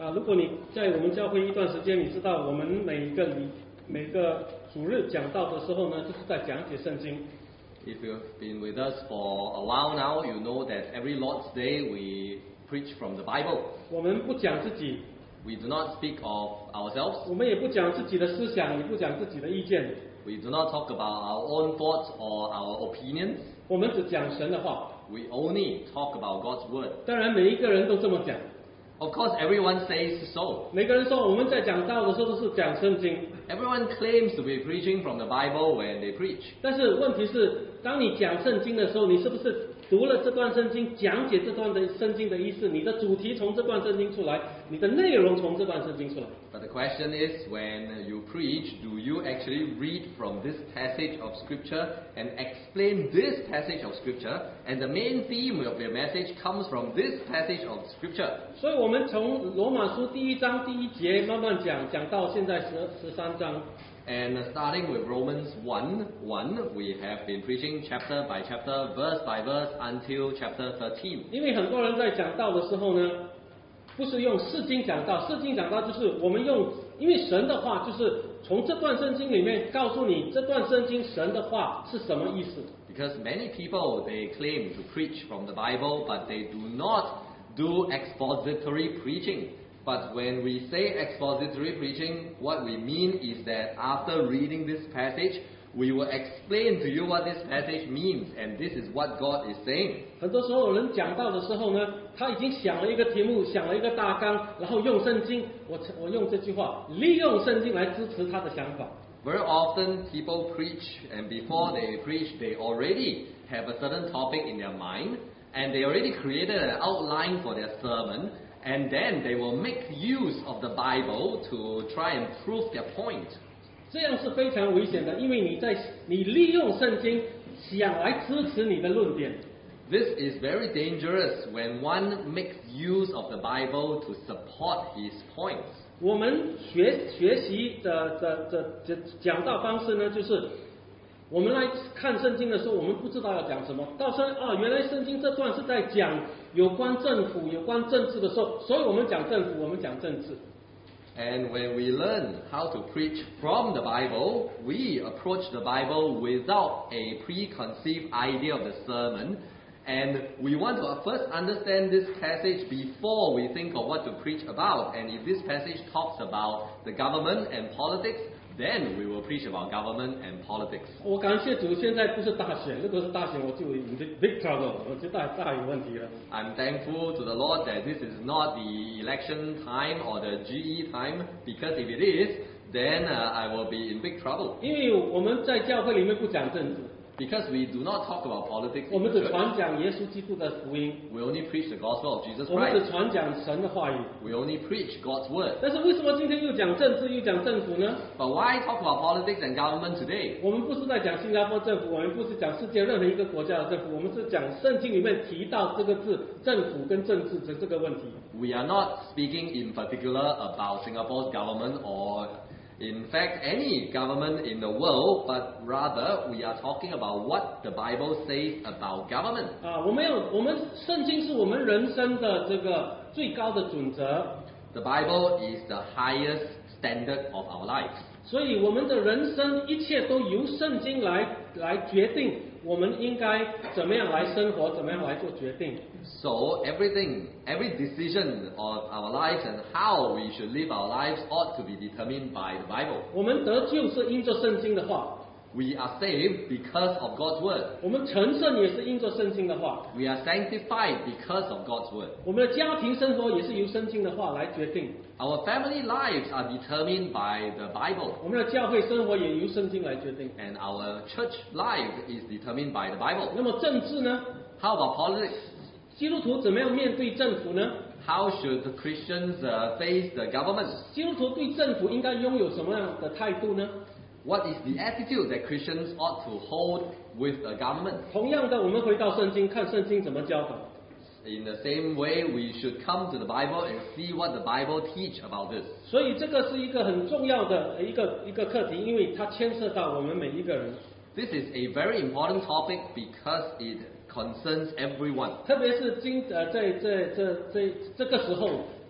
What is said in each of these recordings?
如果你在我们教会一段时间，你知道我们每个主日讲道的时候呢，就是在讲解圣经。 If you've been with us for a while now, you know that every Lord's Day we preach from the Bible. 我们不讲自己， We do not speak of ourselves. 我们也不讲自己的思想，也不讲自己的意见， We do not talk about our own thoughts or our opinions. 我们只讲神的话。 We only talk about God's word. 当然，每一个人都这么讲。 Of course, everyone says so. 每个人说我们在讲道的时候都是讲圣经， Everyone claims to be preaching from the Bible when they preach. 但是问题是，当你讲圣经的时候，你是不是读了这段圣经，讲解这段的圣经的意思，你的主题从这段圣经出来，你的内容从这段圣经出来？ But the question is, when you preach, do you actually read from this passage of Scripture and explain this passage of Scripture? And the main theme of your message comes from this passage of Scripture. 所以我们从罗马书第1章第1节慢慢讲，讲到现在13章。 And starting with Romans 1:1, we have been preaching chapter by chapter, verse by verse, until chapter 13. 因为很多人在讲道的时候呢，不是用释经讲道，释经讲道就是我们用，因为神的话就是从这段圣经里面告诉你这段圣经神的话是什么意思。 Because many people, they claim to preach from the Bible, but they do not do expository preaching. But when we say expository preaching, what we mean is that after reading this passage, we will explain to you what this passage means, and this is what God is saying. 很多时候有人讲道的时候呢，他已经想了一个题目，想了一个大纲，然后用圣经，我用这句话，利用圣经来支持他的想法。 Very often people preach, and before they preach, they already have a certain topic in their mind, and they already created an outline for their sermon, and then they will make use of the Bible to try and prove their point. 这样是非常危险的，因为你利用圣经想来支持你的论点。 This is very dangerous when one makes use of the Bible to support his points. 我们学习的讲道方式呢，就是我们来看圣经的时候，我们不知道要讲什么。到时候原来圣经这段是在讲有关政府、有关政治的时候，所以我们讲政府，我们讲政治。 And when we learn how to preach from the Bible, we approach the Bible without a preconceived idea of the sermon. And we want to first understand this passage before we think of what to preach about. And if this passage talks about the government and politics, then we will preach about government and politics. 我感谢主，现在不是大选，如果是大选，我就 in big trouble， 我就大有问题了。 I'm thankful to the Lord that this is not the election time or the GE time, because if it is, then I will be in big trouble. 因为我们在教会里面不讲政治， Because we do not talk about politics 我 in 们 the 只 church. 传讲耶稣基督的福音， We only preach the gospel of Jesus 我们只 Christ. 传讲神的话语。 We only preach God's word. 但是为什么今天又讲政治，又讲政府呢？ But why talk about politics and government today? 我们不是在讲新加坡政府，我们不是讲世界任何一个国家的政府，我们是讲圣经里面提到这个字政府跟政治的这个问题。 We are not speaking in particular about Singapore's government or in fact any government in the world, but rather we are talking about what the Bible says about government. 我们圣经是我们人生的这个最高的准则， The Bible is the highest standard of our lives. 所以我们的人生一切都由圣经来决定，我们应该怎么样来生活，怎么样来做决定。 So everything, every decision of our lives and how we should live our lives ought to be determined by the Bible. 我们得救是因着圣经的话， We are saved because of God's word. 我们成圣也是因着圣经的话， We are sanctified because of God's word. 我们的家庭生活也是由圣经的话来决定， Our family lives are determined by the Bible. 我们的教会生活也由圣经来决定。 And our church life is determined by the Bible. 那么政治呢？ How about politics? 基督徒怎么样面对政府呢？ How should the Christians face the government? 基督徒对政府应该拥有什么样的态度呢？ What is the attitude that Christians ought to hold with a government? 同样的，我们回到圣经，看圣经怎么教导。 In the same way, we should come to the Bible and see what the Bible teach about this. 所以这个是一个很重要的一个课题，因为它牵涉到我们每一个人。 This is a very important topic because it concerns everyone. 特别是在这个时候，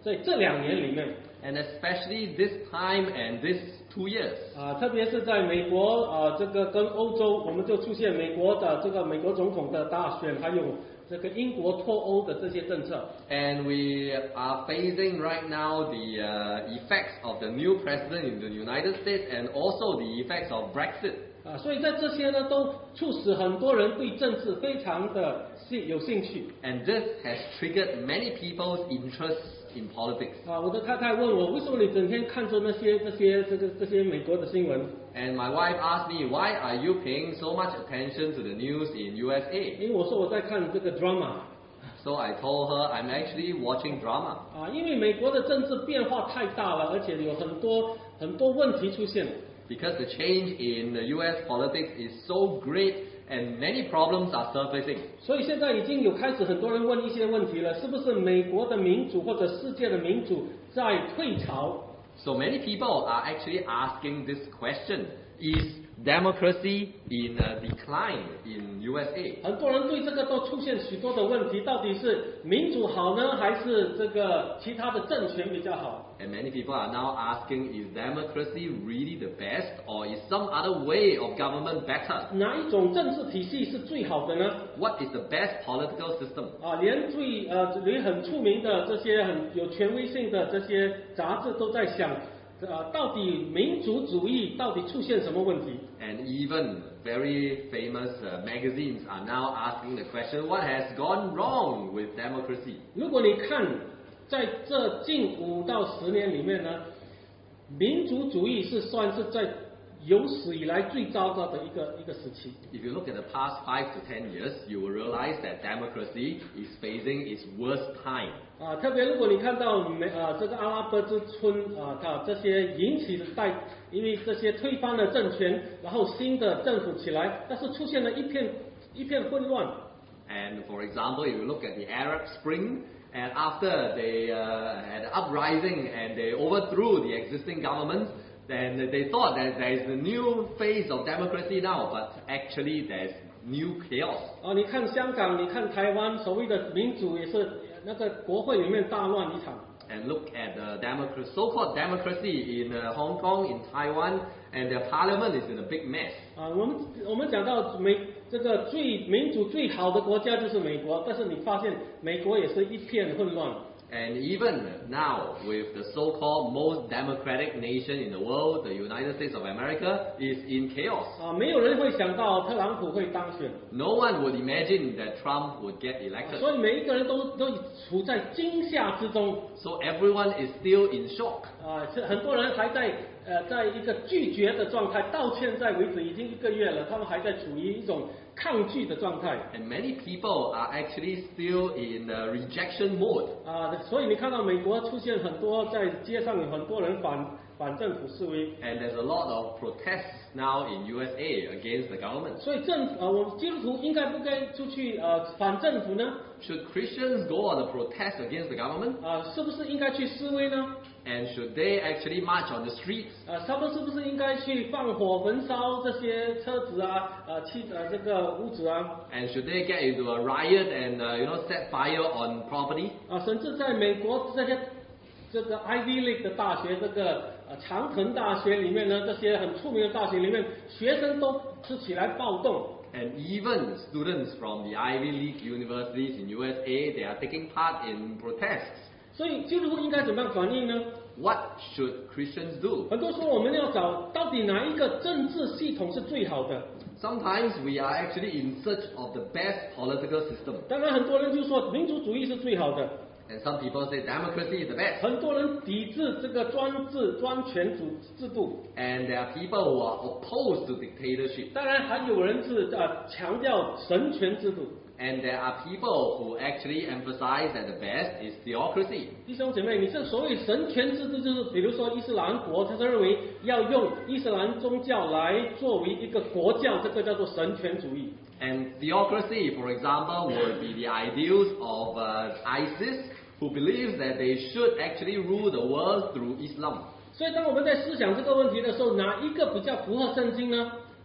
在这2年里面， and especially this time and this 2 years. 特别是在美国这个跟欧洲，我们就出现美国的这个美国总统的大选，还有这个英国脱欧的这些政策。 And we are facing right now the effects of the new president in the United States and also the effects of Brexit. 所以在这些呢，都促使很多人对政治非常的有兴趣。 And this has triggered many people's interests in politics. 我的太太问我，为什么你整天看着这些美国的新闻？ And my wife asked me, why are you paying so much attention to the news in USA? 因为我说我在看这个 drama。 So I told her I'm actually watching drama. 因为美国的政治变化太大了，而且有很多问题出现。 Because the change in the US politics is so great and many problems are surfacing. 所以现在已经有开始很多人问一些问题了，是不是美国的民主或者世界的民主在退潮？ So many people are actually asking this question: Is democracy in decline in USA? 很多人对这个都出现许多的问题，到底是民主好呢，还是这个其他的政权比较好？ And many people are now asking, is democracy really the best, or is some other way of government better? 哪一种政治体系是最好的呢？ What is the best political system? 连很出名的这些很有权威性的这些杂志都在想，到底民主主义到底出现什么问题？ And even very famous magazines are now asking the question, what has gone wrong with democracy? 如果你看在这近5到10年里面呢，民主主义是算是在有史以来最糟糕的一个时期。 If you look at the past 5 to 10 years, you will realize that democracy is facing its worst time. 特别如果你看到这个阿拉伯之春它这些引起的因为这些推翻了政权，然后新的政府起来，但是出现了一片混乱。 And for example, if you look at the Arab Spring, and after they had an uprising and they overthrew the existing government, then they thought that there is a new phase of democracy now, but actually there's new chaos. 你看香港，你看台湾，所谓的民主也是那个国会里面大乱一场。 And look at the so-called democracy in Hong Kong, in Taiwan, and their parliament is in a big mess. 我们讲到这个民主最好的国家就是美国，但是你发现美国也是一片混乱。 And even now, with the so-called most democratic nation in the world, the United States of America, is in chaos. 没有人会想到特朗普会当选。 No one would imagine that Trump would get elected. 所以每一个人都处在惊吓之中。 So everyone is still in shock. 很多人还在一个拒绝的状态，到现在为止已经1个月了，他们还在处于一种抗拒的状态。 And many people are actually still in rejection mode. 所以你看到美国出现很多在街上有很多人反政府示威。 And there's a lot of protests now in USA against the government. 所以我们基督徒应该不该出去反政府呢？ Should Christians go on a protest against the government? 是不是应该去示威呢？ And should they actually march on the streets? 他们是不是应该去放火焚烧这些车子这个屋子啊？ And should they get into a riot and set fire on property? 甚至在美国这个 Ivy League 的大学，这个常藤大学里面呢，这些很出名的大学里面，学生都是起来暴动。 And even students from the Ivy League universities in USA, they are taking part in protests. 所以基督徒应该怎么样反应呢？ What should Christians do? 很多时候我们要找到底哪一个政治系统是最好的。 Sometimes we are actually in search of the best political system. 当然，很多人就说民主主义是最好的。 And some people say democracy is the best. 很多人抵制这个专权制度。 And there are people who are opposed to dictatorship. 当然，还有人是强调神权制度。 And there are people who actually emphasize that the best is theocracy. 弟兄姐妹，你这所谓神权制度，就是比如说伊斯兰国，他是认为要用伊斯兰宗教来作为一个国教，这个叫做神权主义。 And theocracy, for example, would be the ideals of ISIS, who believes that they should actually rule the world through Islam. 所以，当我们在思想这个问题的时候，哪一个比较符合圣经呢？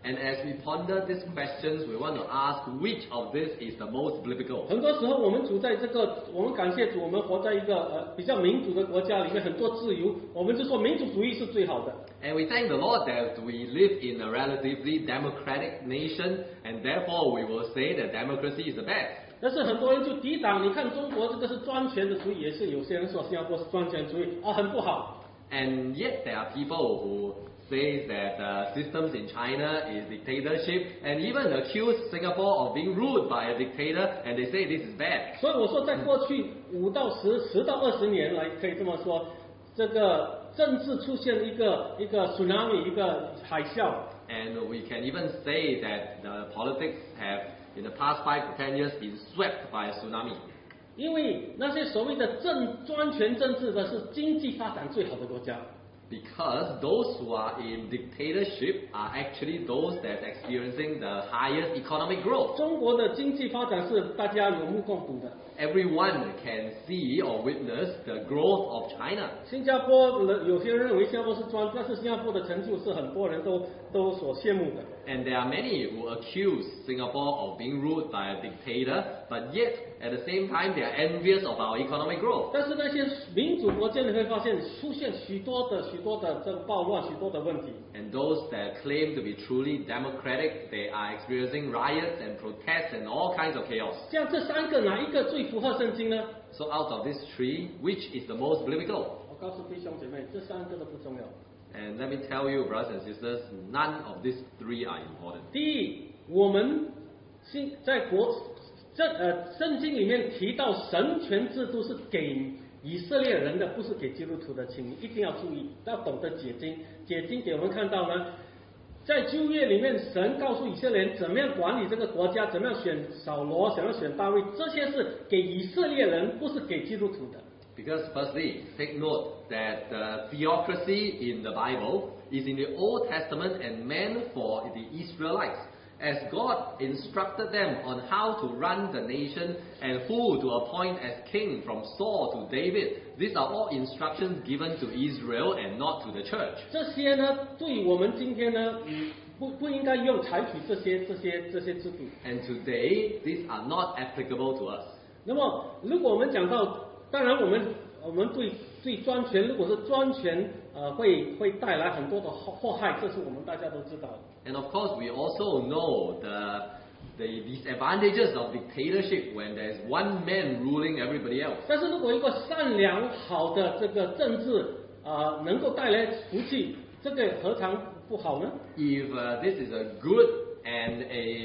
And as we ponder these questions, we want to ask which of this is the most biblical. 很多时候我们处在这个，我们感谢主，我们活在一个比较民主的国家里面，很多自由，我们就说民主主义是最好的。 And we thank the Lord that we live in a relatively democratic nation, and therefore we will say that democracy is the best. 但是很多人就抵挡，你看中国这个是专权的主义，也是有些人说新加坡是专权主义，很不好。 And yet there are people who say that systems in China is dictatorship, and even accuse Singapore of being ruled by a dictator, and they say this is bad. 所以我说，在过去5到10到20年来，可以这么说，这个政治出现一个 tsunami， 一个海啸。 And we can even say that the politics have, in the past 5 to 10 years, been swept by a tsunami. 因为那些所谓的专权政治的是经济发展最好的国家。 Because those who are in dictatorship are actually those that's experiencing the highest economic growth. 中国的经济发展是大家有目共睹的。 Everyone can see or witness the growth of China. 新加坡有些人认为新加坡是但是新加坡的成就是很多人都所羡慕的。 And there are many who accuse Singapore of being ruled by a dictator, but yet at the same time they are envious of our economic growth. 但是那些民主国家你会发现出现许多的这个暴乱，许多的问题。 And those that claim to be truly democratic, they are experiencing riots and protests and all kinds of chaos. 像这3个哪一个最符合圣经呢？ So out of these 3, which is the most biblical? 我告诉弟兄姐妹，这3个都不重要。 And let me tell you, brothers and sisters, none of these 3 are important. 第一，我们在圣经里面提到神权制度是给以色列人的，不是给基督徒的，请你一定要注意，要懂得解经。解经给我们看到呢，在旧约里面，神告诉以色列人怎么样管理这个国家，怎么样选扫罗，怎么样选大卫，这些是给以色列人，不是给基督徒的。 Because firstly, take note that the theocracy in the Bible is in the Old Testament and meant for the Israelites, as God instructed them on how to run the nation and who to appoint as king from Saul to David. These are all instructions given to Israel and not to the church. 这些呢，对我们今天呢，不应该采取这些制度。 And today, these are not applicable to us. 那么，如果我们讲到，当然我们对专权，如果是专权，会带来很多的祸害，这是我们大家都知道的。 And of course, we also know the disadvantages of dictatorship when there's one man ruling everybody else. 但是如果一个善良好的这个政治能够带来福气，这个何尝不好呢？ If this is a good and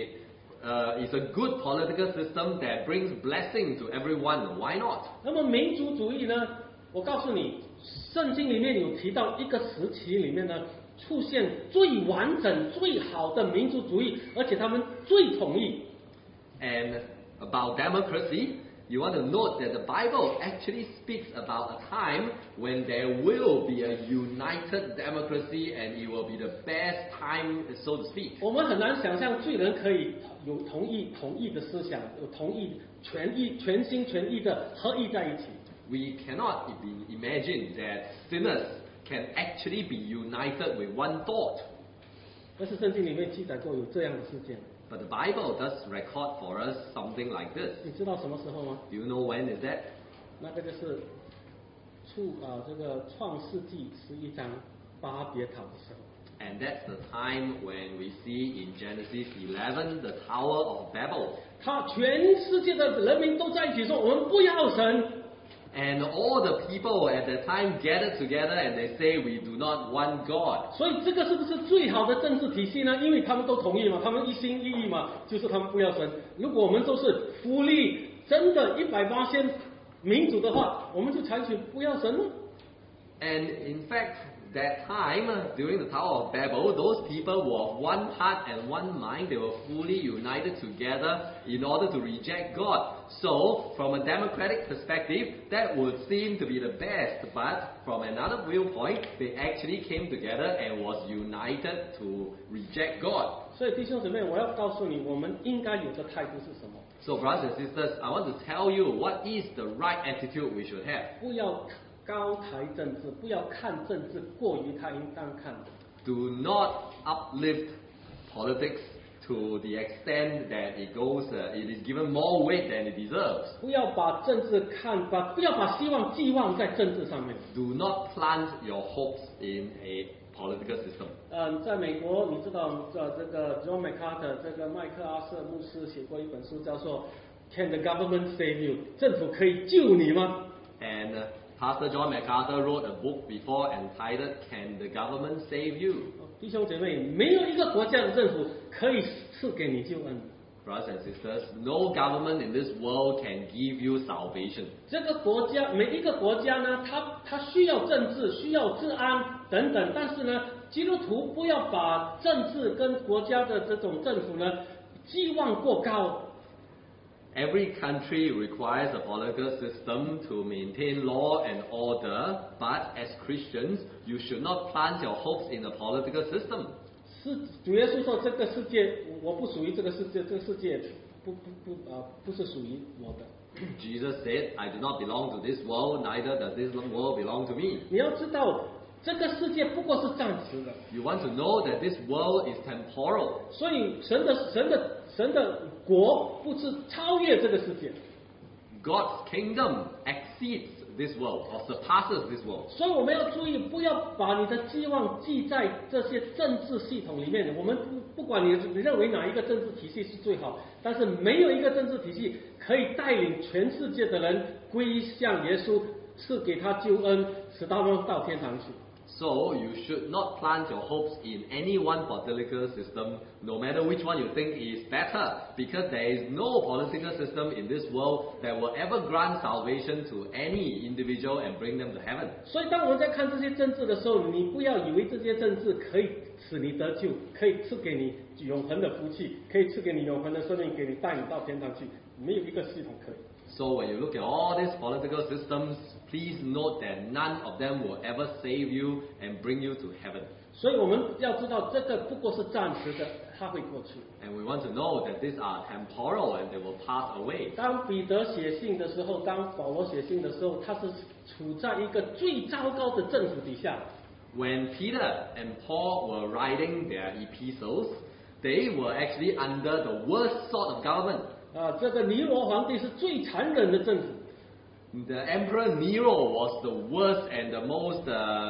is a good political system that brings blessing to everyone, why not? 那么民族主义呢？我告诉你，圣经里面有提到一个时期里面呢，出现最完整、最好的民族主义，而且他们最统一。 And about democracy, you want to note that the Bible actually speaks about a time when there will be a united democracy and it will be the best time, so to speak. 我们很难想象罪人可以有统一的思想，有全心全意的合一在一起。 We cannot imagine that sinners can actually be united with one thought. 但是圣经里面记载过有这样的事件。 But the Bible does record for us something like this. 你知道什么时候吗？ Do you know when is that? 那个就是这个创世纪11章巴别塔的时候。 And that's the time when we see in Genesis 11 the Tower of Babel. 他全世界的人民都在一起说：“我们不要神。” And all the people at that time gathered together and they say, we do not want God. 所以这个是不是最好的政治体系呢？因为他们都同意嘛，他们一心一意嘛，就是他们不要神。如果我们都是福利真的100%民主的话，我们就采取不要神了。 And in fact, that time, during the Tower of Babel, those people were of one heart and one mind. They were fully united together in order to reject God. So, from a democratic perspective, that would seem to be the best. But from another viewpoint, they actually came together and was united to reject God. 所以弟兄姊妹，我要告诉你，我们应该有的态度是什么？ So, brothers and sisters, I want to tell you what is the right attitude we should have. 不要高抬政治，不要看政治过于他应当看的。 Do not uplift politics to the extent that it is given more weight than it deserves. 不要把政治不要把希望寄望在政治上面。 Do not plant your hopes in a political system. 在美国，你知道这个 John MacArthur 这个麦克阿瑟牧师写过一本书，叫做 Can the government save you？ 政府可以救你吗？ And Pastor John MacArthur wrote a book before entitled Can the government save you? 弟兄姐妹，没有一个国家的政府可以赐给你救恩。 Brothers and sisters, no government in this world can give you salvation. 这个国家，每一个国家呢，它需要政治，需要治安等等，但是呢，基督徒不要把政治跟国家的这种政府呢寄望过高。 Every country requires a political system to maintain law and order, but as Christians, you should not plant your hopes in a political system. 是主耶稣说，这个世界我不属于这个世界，这个世界不是属于我的。 Jesus said, I do not belong to this world, neither does this world belong to me. 你要知道，这个世界不过是暂时的。 You want to know that this world is temporal. 所以神的国不是超越这个世界。 God's kingdom exceeds this world or surpasses this world. 所以我们要注意，不要把你的寄望寄在这些政治系统里面。我们不管你认为哪一个政治体系是最好，但是没有一个政治体系可以带领全世界的人归向耶稣，赐给他救恩，使他们到天堂去。 So you should not plant your hopes in any one political system, no matter which one you think is better, because there is no political system in this world that will ever grant salvation to any individual and bring them to heaven. 所以当我们在看这些政治的时候，你不要以为这些政治可以使你得救，可以赐给你永恒的福气，可以赐给你永恒的生命，给你带你到天堂去，没有一个系统可以。 So when you look at all these political systems, please note that none of them will ever save you and bring you to heaven. 所以我们要知道，这个不过是暂时的，它会过去。 And we want to know that these are temporal and they will pass away. 当彼得写信的时候，当保罗写信的时候，他是处在一个最糟糕的政府底下。 When Peter and Paul were writing their epistles, they were actually under the worst sort of government. 这个尼罗皇帝是最残忍的政府。 The Emperor Nero was the worst and the most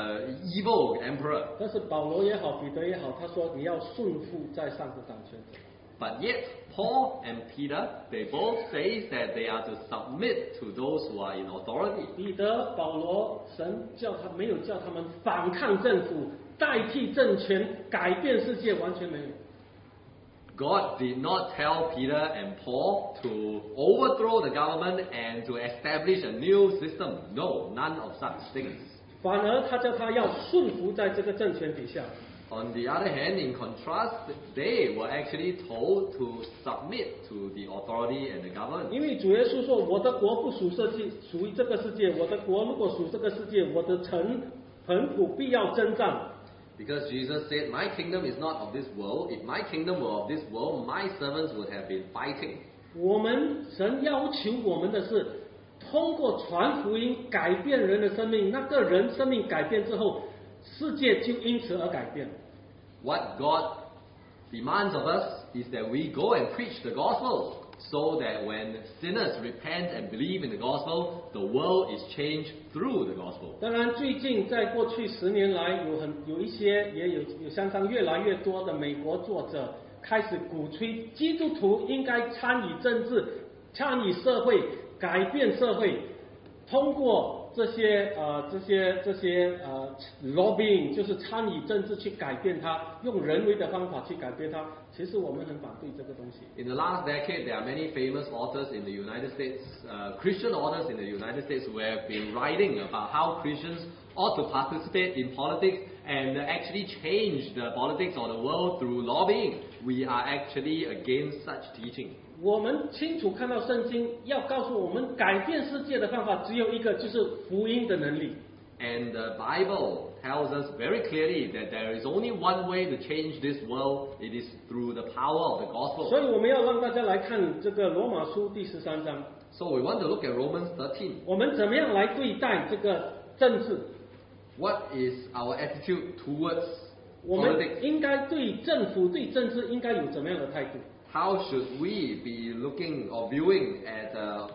evil emperor. 但是保罗也好，彼得也好，他说你要顺服在上的掌权者。 But yet, Paul and Peter, they both say that they are to submit to those who are in authority. 彼得、保罗，神没有叫他们反抗政府，代替政权，改变世界，完全没有。 God did not tell Peter and Paul to overthrow the government and to establish a new system. No, none of such things. 反而他叫他要顺服在这个政权底下。 On the other hand, in contrast, they were actually told to submit to the authority and the government. 因为主耶稣说：“我的国不属于这个世界，我的国如果属这个世界，我的臣仆必要征战。” Because Jesus said, My kingdom is not of this world. If my kingdom were of this world, my servants would have been fighting. 我们神要求我们的是，通过传福音改变人的生命，那个人生命改变之后，世界就因此而改变。 What God demands of us is that we go and preach the gospel, so that when sinners repent and believe in the gospel, the world is changed through the gospel. 当然，最近在过去10年来，有一些也有相当越来越多的美国作者开始鼓吹基督徒应该参与政治、参与社会、改变社会，通过这些 lobbying 就是参与政治去改变它，用人为的方法去改变它。其实我们很反对这个东西。 In the last decade, there are many famous authors in the United States, Christian authors in the United States, who have been writing about how Christians ought to participate in politics and actually change the politics of the world through lobbying. We are actually against such teaching. 我们清楚看到圣经要告诉我们，改变世界的方法只有一个，就是福音的能力。 And the Bible tells us very clearly that there is only one way to change this world. It is through the power of the 所 gospel. 以我们要让大家来看这个罗马书第13章， So we want to look at Romans 13. 我们怎么样来对待这个政治？ What is our attitude towards 我们 politics. 应该对政府、对政治应该有怎么样的态度？ How should we be looking or viewing at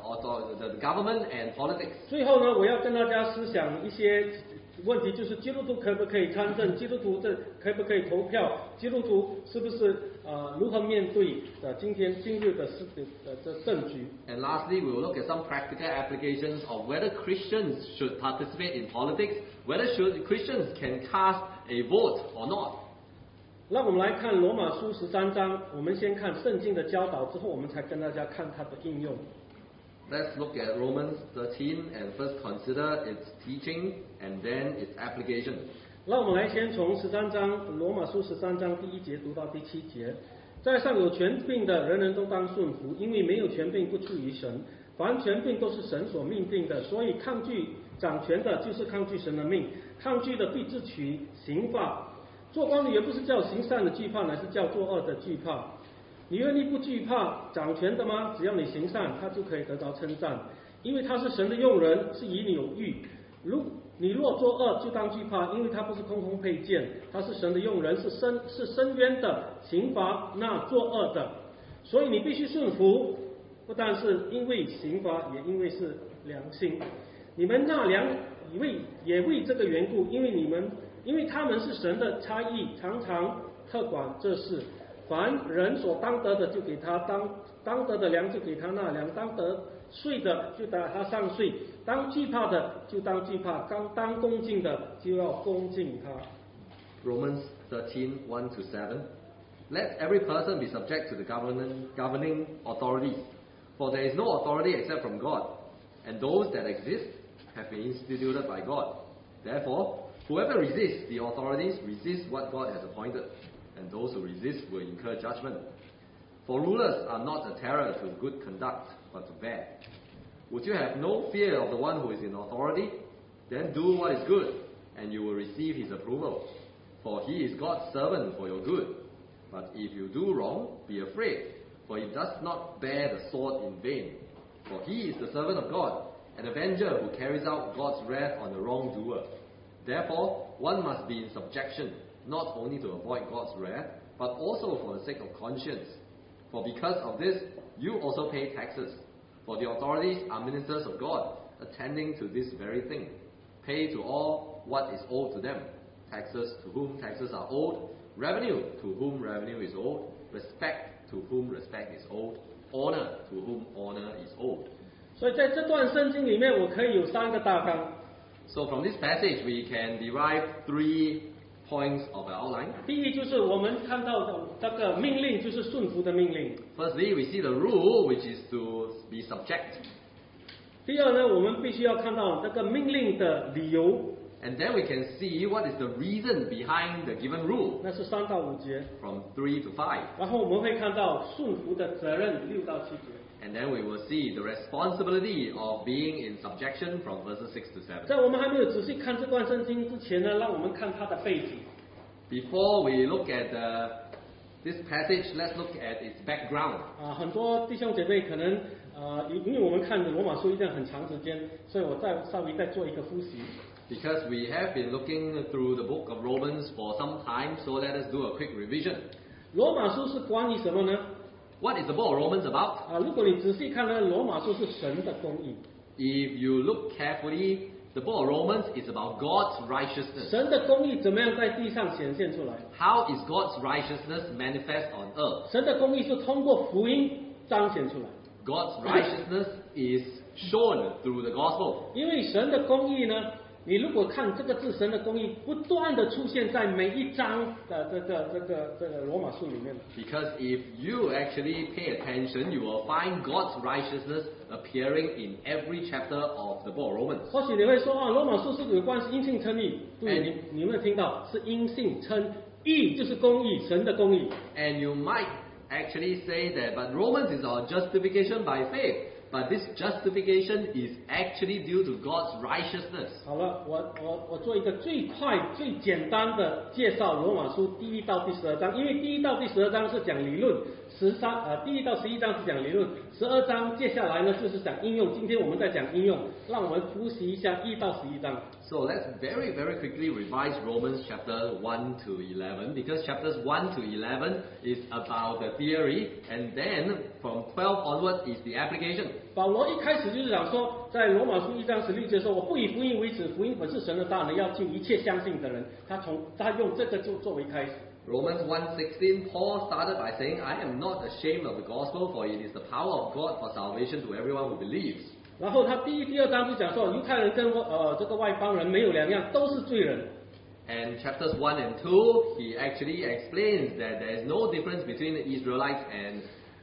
the government and politics? 最后呢，我要跟大家思想一些问题，就是基督徒可不可以参政？基督徒可不可以投票？基督徒是不是如何面对今日的政局？ And lastly, we will look at some practical applications of whether Christians should participate in politics, whether Christians can cast a vote or not. 让我们来看罗马书13章，我们先看圣经的教导，之后我们才跟大家看它的应用。 Let's look at Romans 13 and first consider its teaching and then its application. 让我们来先从罗马书13章第1节读到第7节。在上有权柄的，人人都当顺服，因为没有权柄不出于神。凡权柄都是神所命定的，所以抗拒掌权的，就是抗拒神的命。抗拒的必自取刑罚。做官的原不是叫行善的惧怕，乃是叫作恶的惧怕。你愿意不惧怕掌权的吗？只要你行善，他就可以得到称赞，因为他是神的用人，是以你有益。你若作恶，就当惧怕，因为他不是空空佩剑，他是神的用人，是深渊的刑罚那作恶的。所以你必须顺服，不但是因为刑罚，也因为是良心。你们纳粮也为这个缘故，因为他们是神的差役，常常特管这事。凡人所当得的，就给他当得的粮，就给他纳粮；当得税的，就打他上税；当惧怕的，就当惧怕；当恭敬的，就要恭敬他。 Romans 13, 1 to 7. Let every person be subject to the governing authorities, for there is no authority except from God, and those that exist have been instituted by God. Therefore, whoever resists the authorities resists what God has appointed, and those who resist will incur judgment. For rulers are not a terror to good conduct, but to bad. Would you have no fear of the one who is in authority? Then do what is good, and you will receive his approval. For he is God's servant for your good. But if you do wrong, be afraid, for he does not bear the sword in vain. For he is the servant of God, an avenger who carries out God's wrath on the wrongdoer. Therefore, one must be in subjection, not only to avoid God's wrath, but also for the sake of conscience. For because of this, you also pay taxes. For the authorities are ministers of God, attending to this very thing. Pay to all what is owed to them. Taxes to whom taxes are owed, revenue to whom revenue is owed, respect to whom respect is owed, honor to whom honor is owed. 所以在这段圣经里面，我可以有3个大纲。 So from this passage, we can derive 3 points of our outline. 第一就是我们看到的这个命令，就是顺服的命令。 Firstly, we see the rule, which is to be subject. 第二呢，我们必须要看到这个命令的理由， And then we can see what is the reason behind the given rule, 那是3到5节。 from 3 to 5. 然后我们会看到顺服的责任6到7节。 And then we will see the responsibility of being in subjection from verses 6 to 7. 在我们还没有仔细看这段圣经之前呢，让我们看它的背景。 Before we look at this passage, let's look at its background. 很多弟兄姐妹可能因为我们看罗马书一段很长时间，所以我稍微再做一个复习。 Because we have been looking through the book of Romans for some time, so let us do a quick revision. 罗马书是关于什么呢？ What is the book of Romans about? 如果你仔细看呢，罗马书是神的公义。 If you look carefully, the book of Romans is about God's righteousness. 神的公义怎么样在地上显现出来？ How is God's righteousness manifest on earth? 神的公义是通过福音彰显出来。 God's righteousness is shown through the gospel. 因为神的公义呢，你如果看这个字，神的公义不断的出现在每一章的这个罗马书里面。 Because if you actually pay attention, you will find God's righteousness appearing in every chapter of the book of Romans. 或许你会说罗马书是有关系因信称义，对，你有没有听到？是因信称义，就是公义，神的公义。 And you might actually say that, but Romans is our justification by faith. But this justification is actually due to God's righteousness. 好了，我做一个最快最简单的介绍罗马书第1到第12章，因为第1到第12章是讲理论， 第1到11章是讲理论，12章接下来呢就是讲应用。今天我们在讲应用，让我们复习一下1到11章。 So let's very quickly revise Romans chapter 1 to 11 because chapters 1 to 11 is about the theory and then from 12 onwards is the application. 保罗一开始就是讲说，在罗马书1章16节说：“我不以福音为耻，福音本是神的大能，要救一切相信的人。”他用这个作为开始。 Romans 1:16, Paul started by saying, I am not ashamed of the gospel, for it is the power of God for salvation to everyone who believes. 然后他第2章就讲说，犹太人跟这个外邦人没有两样，都是罪人。 And chapters 1 and 2, he actually explains that there is no difference between the Israelites and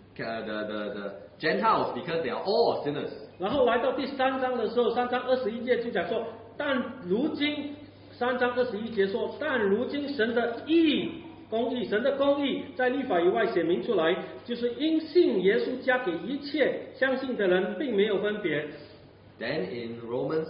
the Gentiles because they are all sinners. 然后来到第3章的时候，3章21节就讲说，但如今3章21节说，但如今神的公义在律法以外显明出来，就是因信耶稣加给一切相信的人，并没有分别。 Then in Romans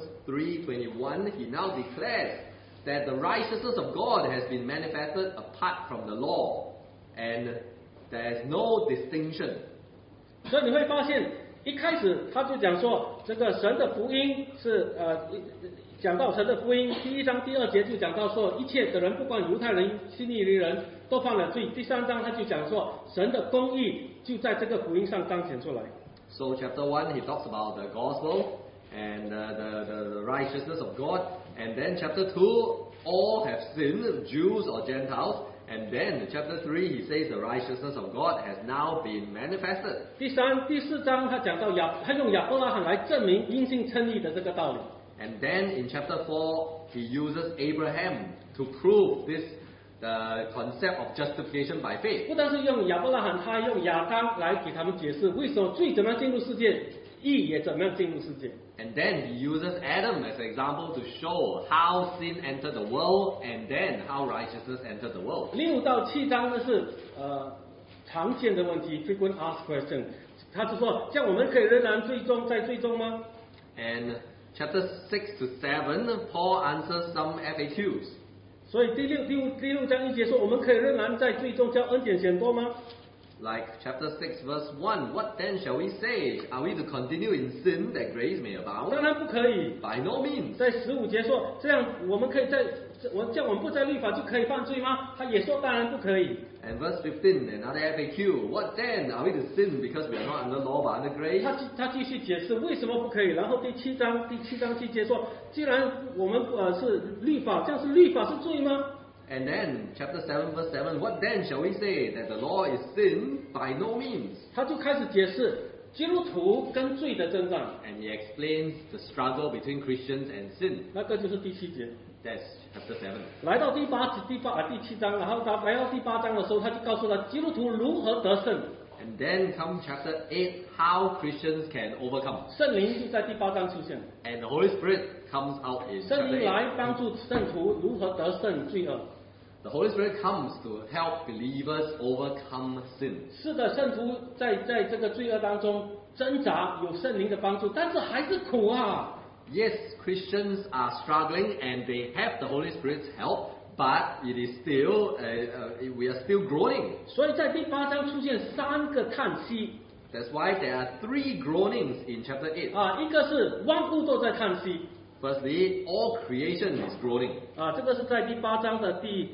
3:21, he now declares that the righteousness of God has been manifested apart from the law, and there is no distinction. 所以你会发现，一开始他就讲说，这个神的福音是讲到神的福音，第1章第2节就讲到说，一切的人，不管犹太人、希利尼人，都犯了罪。第3章他就讲说，神的公义就在这个福音上彰显出来。 So chapter 1, he talks about the gospel and the righteousness of God, and then chapter 2, all have sinned, Jews or Gentiles, and then chapter 3, he says the righteousness of God has now been manifested. 第4章他讲到他用亚伯拉罕来证明因信称义的这个道理。 And then in chapter 4, he uses Abraham to prove this the concept of justification by faith. 不但是用亚伯拉罕，他用亚当来给他们解释为什么罪怎么样进入世界，义也怎么样进入世界。 And then he uses Adam as an example to show how sin entered the world and then how righteousness entered the world. 6到7章呢是常见的问题 frequent asked question， 他就说，这样我们可以仍然在最终吗？ And chapters 6 to 7, Paul answers some FAQs. 所以第六章1节说，我们可以仍然在最终叫恩典显多吗？ Like chapter 6 verse 1, what then shall we say? Are we to continue in sin that grace may abound? 当然不可以。 By no means. 在15节说，这样我们可以这样我们不在律法就可以犯罪吗？他也说当然不可以。 And verse 15, another FAQ. What then? Are we to sin because we are not under law but under grace? 他继续解释为什么不可以。然后第7章7节说，既然我们是律法，这样是律法是罪吗？ And then chapter 7 verse 7, what then shall we say? That the law is sin? By no means. 他就开始解释基督徒跟罪的征战。 And he explains the struggle between Christians and sin. 那个就是第7节。 That's chapter 7. 来到第7章，然后他来到第8章的时候，他就告诉他基督徒如何得胜。 And then come chapter 8, how Christians can overcome. 圣灵就在第8章出现， And the Holy Spirit comes out in 圣 chapter 灵 8. 来帮助圣徒如何得胜罪恶。 The Holy Spirit comes to help believers overcome sin. 是的，圣徒在这个罪恶当中挣扎，有圣灵的帮助，但是还是苦啊。 Yes, Christians are struggling and they have the Holy Spirit's help, but it is still, we are still groaning. 所以在第8章出现3个叹息 That's why there are 3 groanings in chapter 8. 啊，一个是万物都在叹息 Firstly, all creation is groaning. 啊，这个是在第8章的第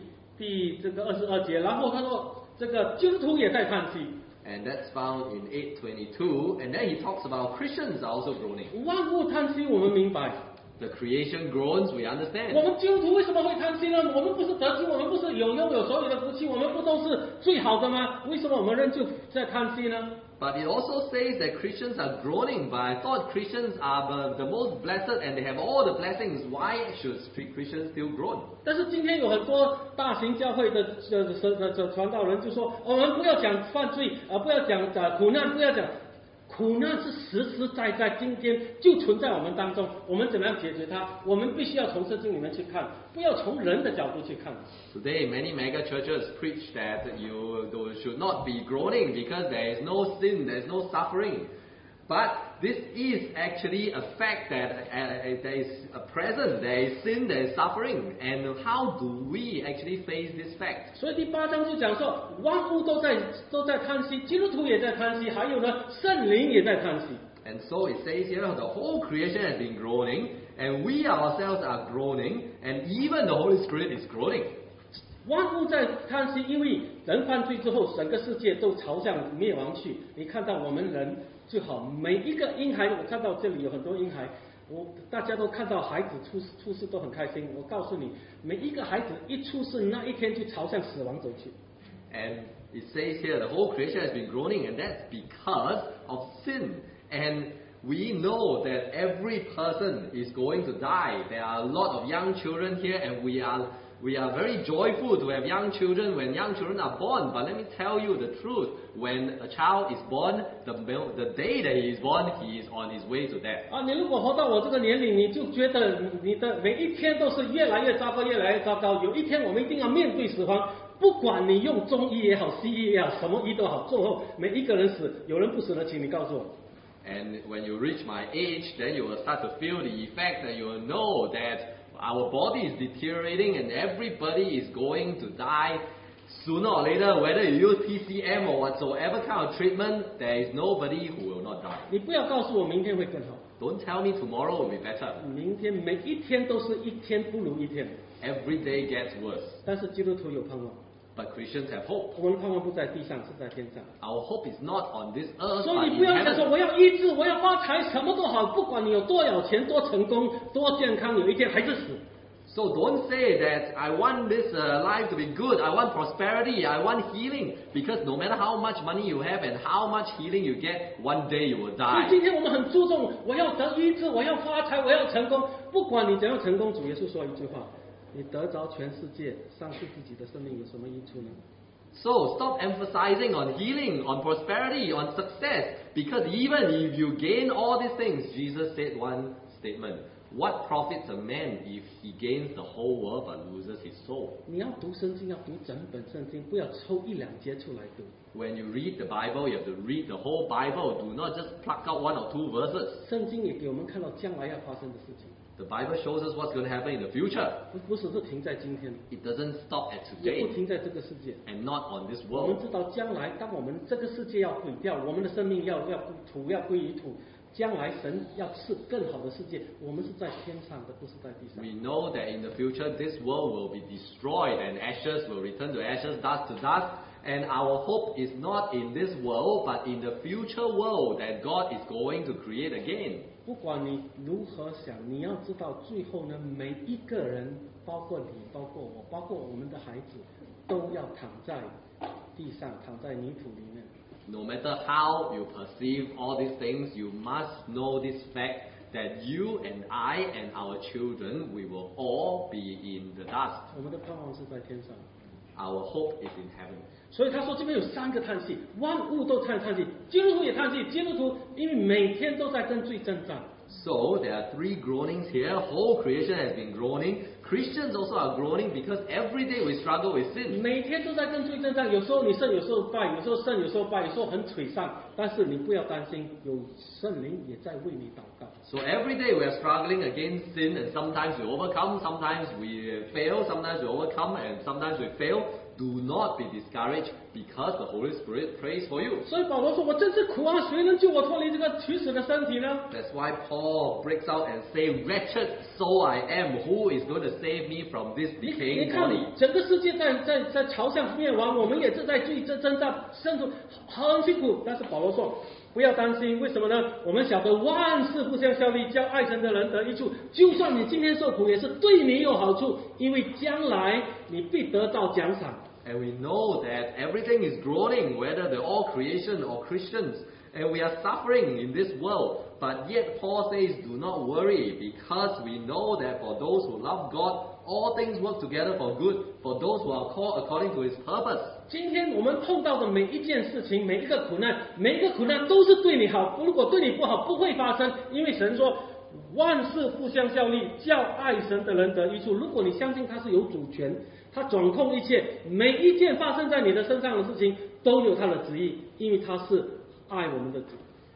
22节，然后他说这个基督徒也在叹息。 And that's found in 8:22. And then he talks about Christians are also groaning. 万物叹息，我们明白。 The creation groans, we 我 understand. 们基督徒为什么会叹息呢？我们不是得救，我们不是拥有所有的福气，我们不都是最好的吗？为什么我们仍旧在叹息呢？ But it also says that Christians are groaning. But I thought Christians are the most blessed and they have all the blessings. Why should Christians still groan? 但是今天有很多大型教会的传道人就说，我们不要讲犯罪不要讲苦难，不要讲苦难是实实在在今天就存在我们当中，我们怎么样解决它？我们必须要从圣经里面去看，不要从人的角度去看。 Today, many mega churches preach that you should not be groaning because there is no sin, there is no suffering. But this is actually a fact that there is a present, there is sin, there is suffering, and how do we actually face this fact? 所以第8章就讲说，万物都在叹息，基督徒也在叹息，还有呢，圣灵也在叹息。 And so it says here, the whole creation has been groaning, and we ourselves are groaning, and even the Holy Spirit is groaning. 万物在叹息，因为人犯罪之后，整个世界都朝向灭亡去。你看到我们人就好，每一个婴孩，我看到这里有很多婴孩，大家都看到孩子出世都很开心。我告诉你，每一个孩子一出世那一天就朝向死亡走去。 And it says here, the whole creation has been groaning, and that's because of sin. And we know that every person is going to die. There are a lot of young children here, and we are very joyful to have young children when young children are born. But let me tell you the truth. When a child is born, the day that he is born, he is on his way to death. 你如果活到我这个年龄，你就觉得你的每一天都是越来越糟糕，越来越糟糕。有一天我们一定要面对死亡，不管你用中医也好，西医也好，什么医都好，最后每一个人死，有人不死的，请你告诉我。 And when you reach my age, then you will start to feel the effect, and you will know that our body is deteriorating and everybody is going to die sooner or later. Whether you use PCM or whatsoever kind of treatment, there is nobody who will not die. 你不要告诉我明天会更好。 Don't tell me tomorrow will be better. 明天每一天都是一天不如一天。 Every day gets worse. 但是基督徒有盼望。 But Christians have hope. 我们的盼望不在地上，是在天上。 Our hope is not on this earth, 所 but 以你 in 不要想说 heaven. 我要医治，我要发财，什么都好，不管你有多少钱、多成功、多健康，有一天还是死。 So don't say that I want this life to be good, I want prosperity, I want healing, because no matter how much money you have and how much healing you get, one day you will 所 die. 以今天我们很注重，我要得医治，我要发财，我要成功。不管你怎样成功，主耶稣说一句话：你得着全世界，丧失自己的生命有什么益处呢？ So stop emphasizing on healing, on prosperity, on success, because even if you gain all these things, Jesus said one statement: what profits a man if he gains the whole world but loses his soul? 你要读圣经，要读整本圣经，不要抽一两节出来读。 When you read the Bible, you have to read the whole Bible. Do not just pluck out one or two verses. 圣经也给我们看到将来要发生的事情， The Bible shows us what's going to happen in the future. 不是停在今天， It doesn't stop at 也不 today 停在这个世界。 and not on this 我们 world. 知道将来，当我们这个世界要毁掉，我们的生命要土要归于土，将来神要赐更好的世界，我们是在天上的，不是在地上。 We know that in the future this world will be destroyed and ashes will return to ashes, dust to dust. And our hope is not in this world, but in the future world that God is going to create again. 不管你如何想，你要知道，最后呢，每一个人，包括你，包括我，包括我们的孩子，都要躺在地上，躺在泥土里面。 No matter how you perceive all these things, you must know this fact that you and I and our children, we will all be in the dust. 我们的盼望是在天上。 Our hope is in heaven. 所以他说这边有3个叹息，万物都叹息，基督徒也叹息。基督徒因为每天都在跟罪征战。 So there are 3 groanings here. Whole creation has been groaning. Christians also are groaning because every day we struggle with sin. 每天都在跟罪征战，有时候你胜，有时候败，有时候胜，有时候败，有时候很沮丧。但是你不要担心，有圣灵也在为你祷告。 So every day we are struggling against sin, and sometimes we overcome, sometimes we fail, sometimes we overcome, and sometimes we fail. Do not be discouraged because the Holy Spirit prays for you. 所以保罗说：“我真是苦啊，谁能救我脱离这个取死的身体呢？” That's why Paul breaks out and says, "Wretched soul I am, who is going to save me from this 你 decaying 看 body?" 整个世界在朝向灭亡，我们也是在罪征战，生存很辛苦。但是保罗说：“不要担心，为什么呢？我们晓得万事互相效力，叫爱神的人得益处。就算你今天受苦，也是对你有好处，因为将来你必得到奖赏。” And we know that everything is groaning, whether they're all creation or Christians, and we are suffering in this world. But yet Paul says, do not worry, because we know that for those who love God, all things work together for good, for those who are called according to His purpose. 今天我们碰到的每一件事情，每一个苦难，每一个苦难都是对你好。如果对你不好，不会发生，因为神说万事互相效力，叫爱神的人得益处。如果你相信他是有主权，他掌控一切，每一件发生在你的身上的事情都有他的旨意，因为他是爱我们的主。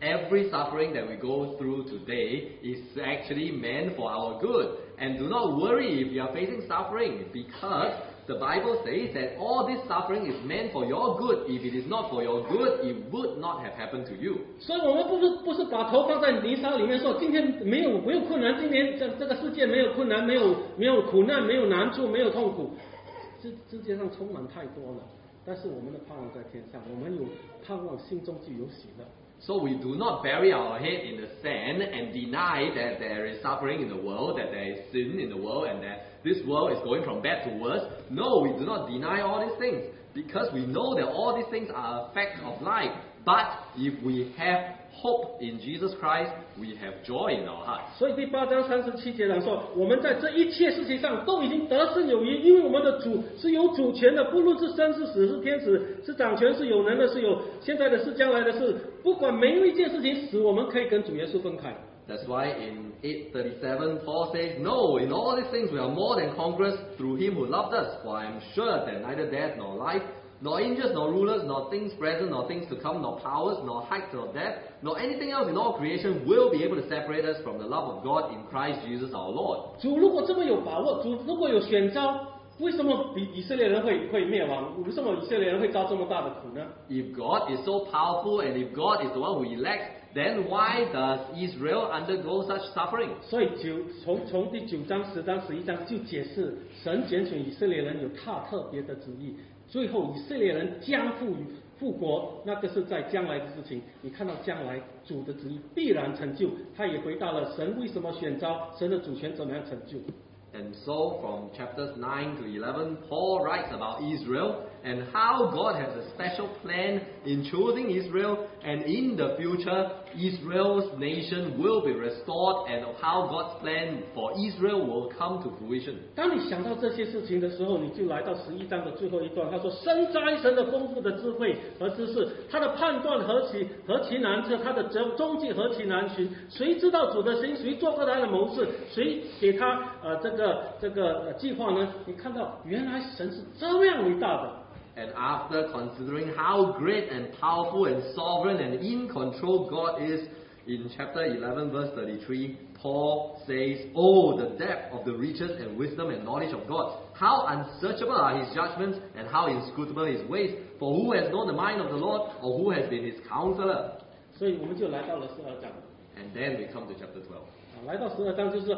every suffering that we go through today is actually meant for our good. And do not worry if you are facing suffering, because the Bible says that all this suffering is meant for your good. If it is not for your good, it would not have happened to you. 所以我们不是把头放在泥沙里面说，今天没有困难，今年这个世界没有困难，没有苦难，没有难处，没有痛苦，世界上充满太多了。但是我们的盼望在天上，我们有盼望，心中就有喜乐。 So we do not bury our head in the sand and deny that there is suffering in the world, that there is sin in the world, and that this world is going from bad to worse. No, we do not deny all these things, because we know that all these things are a fact of life. But if we have hope in Jesus Christ, we have joy in our hearts. 所以第8章37节讲说，我们在这一切事情上都已经得胜有余，因为我们的主是有主权的，不论是生是死是天使是掌权是有能的，是有现在的是将来的事，不管没有一件事情使我们可以跟主耶稣分开。 That's why in 8:37 Paul says, No, in all these things we are more than conquerors through him who loved us. For I am sure that neither death nor life, nor angels, nor rulers, nor things present, nor things to come, nor powers, nor height, nor depth, nor anything else in all creation will be able to separate us from the love of God in Christ Jesus our Lord. 主如果这么有把握，主如果有选召，为什么以色列人会灭亡？为什么以色列人会遭这么大的苦呢？ If God is so powerful and if God is the one who elects, then why does Israel undergo such suffering? 所以从第9章、10章、11章就解释神拣选以色列人有他特别的旨意。最后以色列人将复国，那个是在将来的事情。你看到将来主的旨意必然成就，他也回答了神为什么选召，神的主权怎么样成就。 And so from chapters 9 to 11, Paul writes about Israel and how God has a special plan in choosing Israel, and in the future Israel's nation will be restored, and how God's plan for Israel will come to fruition. 当你想到这些事情的时候，你就来到11章的最后一段，他说：“深哉神的丰富的智慧和知识，他的判断何其难测，他的踪迹何其难寻。谁知道主的心？谁做过他的谋士？谁给他这个计划呢？你看到原来神是这样伟大的。” And after considering how great and powerful and sovereign and in control God is, in chapter 11 verse 33, Paul says, Oh, the depth of the riches and wisdom and knowledge of God! How unsearchable are his judgments and how inscrutable his ways! For who has known the mind of the Lord, or who has been his counselor? 所以我们就来到了12章。 And then we come to chapter 12. 来到12章就是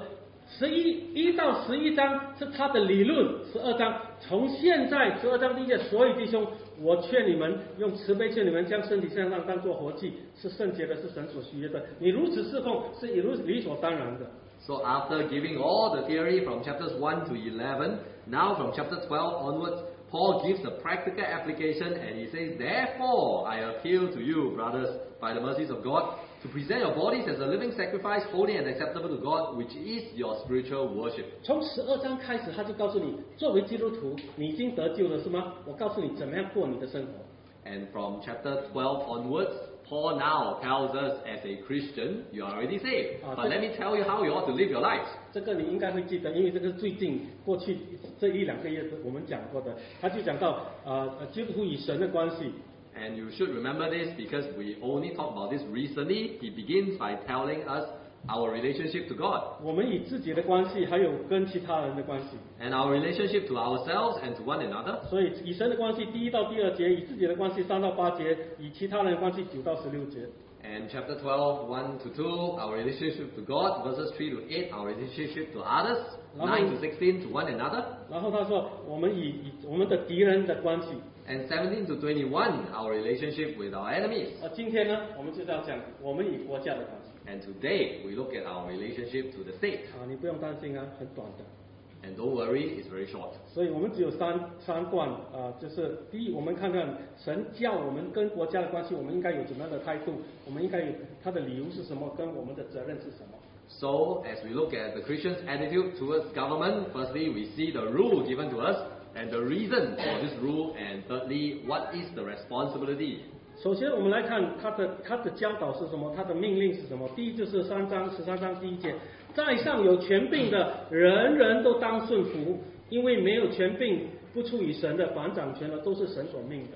1到11章是他的理论，12章从现在12章第1节，所以弟兄，我劝你们用慈悲劝你们将身体献上当作活祭，是圣洁的，是神所喜悦的。你如此侍奉是理所当然的。 So after giving all the theory from chapters 1 to 11, now from chapter 12 onwards, Paul gives a practical application, and he says, Therefore I appeal to you, brothers, by the mercies of God, to present your bodies as a living sacrifice, holy and acceptable to God, which is your spiritual worship. 从12章开始，他就告诉你，作为基督徒，你已经得救了，是吗？我告诉你怎么样过你的生活。 And from chapter 12 onwards, Paul now tells us, as a Christian, you are already saved. But let me tell you how you ought to live your lives. 这个你应该会记得，因为这个是最近过去这1-2个月我们讲过的。他就讲到基督徒与神的关系。 And you should remember this because we only talked about this recently. He begins by telling us our relationship to God. 我们与自己的关系，还有跟其他人的关系。 And our relationship to ourselves and to one another. 所以与神的关系第1到第2节，与自己的关系3到8节，与其他人的关系9到16节。 And chapter 12, 1 to 2, our relationship to God. Verses 3 to 8, our relationship to others. 9 to 16, to one another. 然后他说，我们与我们的敌人的关系。 And 17 to 21, our relationship with our enemies. 今天呢，我们就是要讲我们与国家的关系。 And today, we look at our relationship to the state. 你不用担心啊，很短的。 And don't worry, it's very short. 所以我们只有三段就是第一，我们看看神叫我们跟国家的关系，我们应该有怎么样的态度，我们应该有他的理由是什么，跟我们的责任是什么。 So, as we look at the Christian's attitude towards government, firstly, we see the rule given to us, and the reason for this rule, and thirdly, what is the responsibility? 首先，我们来看他的教导是什么，他的命令是什么。第一就是13章第1节，在上有权柄的，人人都当顺服，因为没有权柄不出于神的，凡掌权的都是神所命的。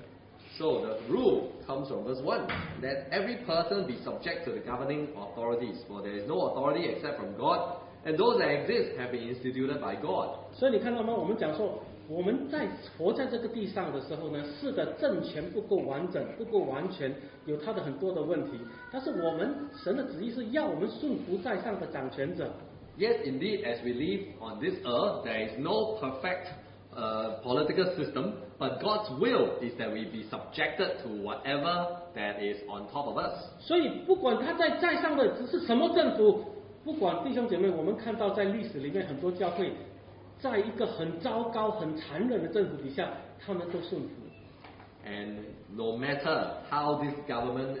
So the rule comes from verse 1, that every person be subject to the governing authorities, for there is no authority except from God, and those that exist have been instituted by God. 所以你看到吗？我们讲说，我们在活在这个地上的时候呢，是的，政权不够完整，不够完全，有它的很多的问题。但是我们神的旨意是要我们顺服在上的掌权者。 Yes, indeed, as we live on this earth, there is no perfect political system, but God's will is that we be subjected to whatever that is on top of us. 所以不管他在上的只是什么政府，不管弟兄姐妹，我们看到在历史里面很多教会，在一个很糟糕、很残忍的政府底下，他们都顺服。 And no matter how this government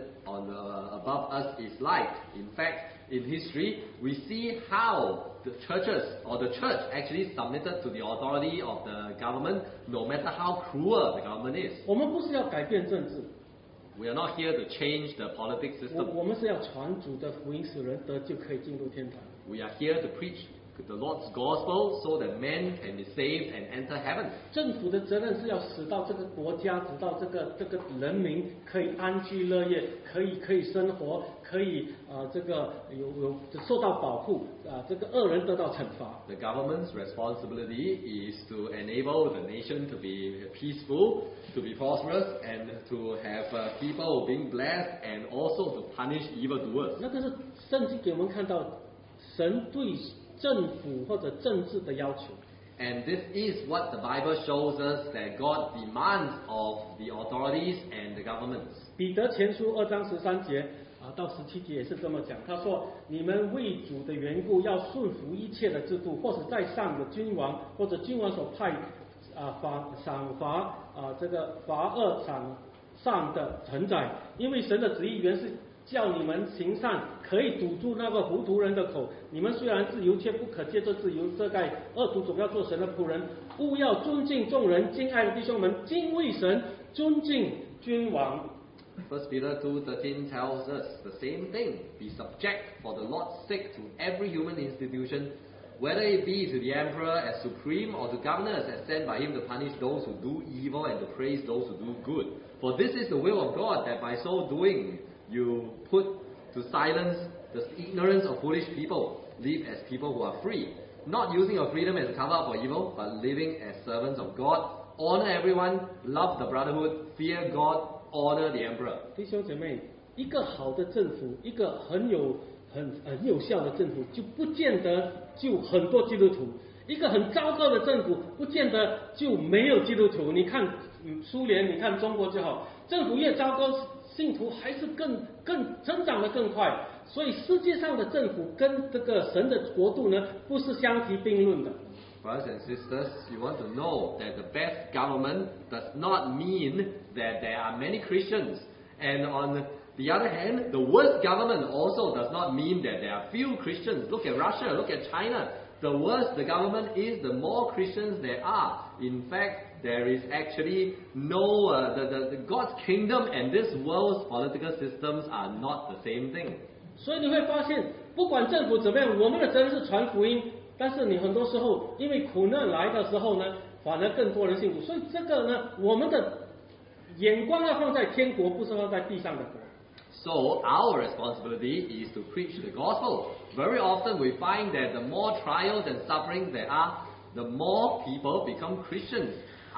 above us is like, in fact, in history, we see how the churches or the church actually submitted to the authority of the government, no matter how cruel the government is. 我们不是要改变政治， We are not here to change the politics 我 system. 们是要传主的福音，使人得救，可以进入天堂。 We are here to preach the Lord's gospel so that men can be saved and enter heaven. 政府的责任是要使到这个国家，使到这个人民可以安居乐业，可以生活，可以这个有受到保护这个恶人得到惩罚。 The government's responsibility is to enable the nation to be peaceful, to be prosperous, and to have people being blessed, and also to punish evildoers. 那个是圣经给我们看到神对政府或者政治的要求。 And this is what the Bible shows us that God demands of the authorities and the governments. 彼得前书2章13节到17节也是这么讲，他说：“你们为主的缘故，要顺服一切的制度，或是在上的君王，或者君王所派赏罚这个罚恶赏善的承载，因为神的旨意原是叫你们行善，可以堵住那个糊涂人的口。你们虽然自由，却不可借着自由遮盖恶徒，总要做神的仆人。务要尊敬众人，敬爱的弟兄们，敬畏神，尊敬君王。” 1 Peter 2:13 tells us the same thing. Be subject for the Lord's sake to every human institution, whether it be to the emperor as supreme or to governors as sent by him to punish those who do evil and to praise those who do good. For this is the will of God, that by so doing you put to silence the ignorance of foolish people, live as people who are free, not using your freedom as a cover up for evil, but living as servants of God. Honor everyone, love the brotherhood, fear God.Honor the emperor. 弟兄姐妹，一个好的政府，一个很有效的政府，就不见得就很多基督徒；一个很糟糕的政府，不见得就没有基督徒。你看苏联，你看中国就好，政府越糟糕，信徒还是更增长得更快。所以世界上的政府跟这个神的国度呢，不是相提并论的。 Brothers and sisters, you want to know that the best government does not mean that there are many Christians. And on the other hand, the worst government also does not mean that there are few Christians. Look at Russia, look at China. The worse the government is, the more Christians there are. In fact, there is actually no, the God's kingdom and this world's political systems are not the same thing. 所以你会发现，不管政府怎么样，我们的责任是传福音。但是你很多时候，因为苦难来的时候呢，反而更多人信主。所以这个呢，我们的眼光要放在天国，不是放在地上的国。 So our responsibility is to preach the gospel. Very often we find that the more trials and sufferings there are, the more people become Christians.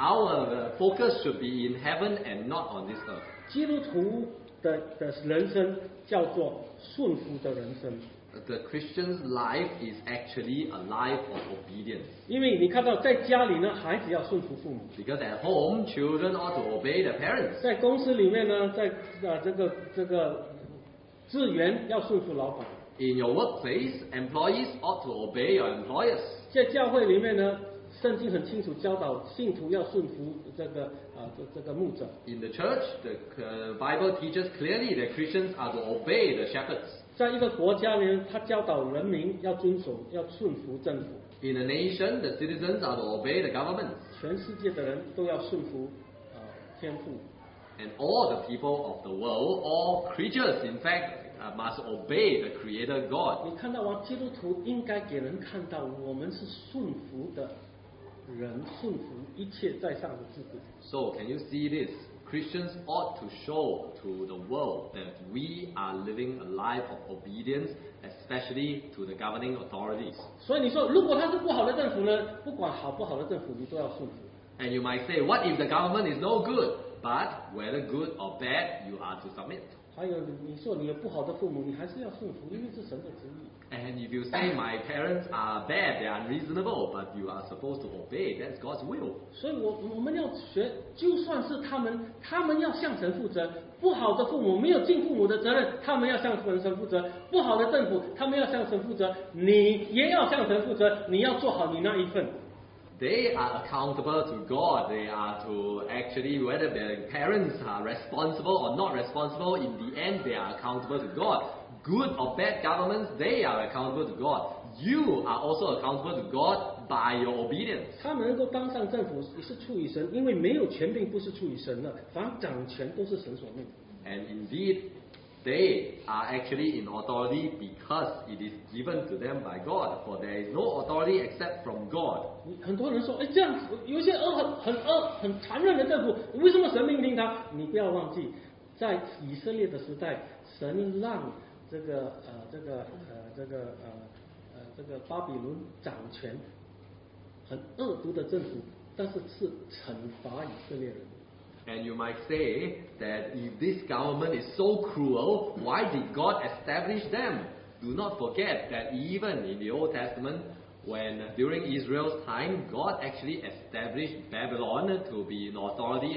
Our focus should be in heaven and not on this earth. 基督徒的人生叫做顺服的人生。 The Christian's life is actually a life of obedience. 因为你看到在家里呢，孩子要顺服父母； Because at home, children ought to obey their parents. 在公司里面呢，在这个职员要顺服老板； In your workplace, employees ought to obey your employers. 在教会里面呢，圣经很清楚教导信徒要顺服这个牧者。 In the church, the Bible teaches clearly that Christians are to obey the shepherds. 在一个国家呢，他教导人民要遵守、要顺服政府。 In a nation, the citizens are to obey the government. 全世界的人都要顺服天父。 And all the people of the world, all creatures, in fact, must obey the Creator God. 你看到吗？基督徒应该给人看到，我们是顺服的人，顺服一切在上的制度。 So, can you see this? Christians ought to show to the world that we are living a life of obedience, especially to the governing authorities. 所以你说，如果他是不好的政府呢？不管好不好的政府，你都要顺服。 And you might say, what if the government is no good? But whether good or bad, you are to submit. 还有你说你有不好的父母，你还是要顺服，因为是神的旨意。 And if you say my parents are bad, they are unreasonable, but you are supposed to obey, that's God's will. 所以我们要学，就算是他们要向神负责。不好的父母没有尽父母的责任，他们要向神负责；不好的政府，他们要向神负责。你也要向神负责，你要做好你那一份。 They are accountable to God. They are to actually, whether their parents are responsible or not responsible, in the end they are accountable to God. Good or bad governments, they are accountable to God. You are also accountable to God by your obedience. 他们能够当上政府也是出于神，因为没有权柄不是出于神的，凡掌权都是神所命。 And indeed, they are actually in authority because it is given to them by God. For there is no authority except from God. 很多人说，哎，这样子有一些很残忍的政府，为什么神命令他？你不要忘记，在以色列的时代，神让这个巴比伦掌权，很恶毒的政府，但是是惩罚以色列人。 And you might say that if this government is so cruel, why did God establish them? Do not forget that even in the Old Testament, when during Israel's time, God actually established Babylon to be in authority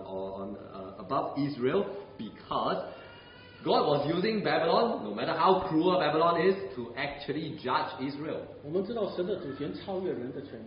above Israel because God was using Babylon, no matter how cruel Babylon is, to actually judge Israel. 我们知道神的主权超越人的权利。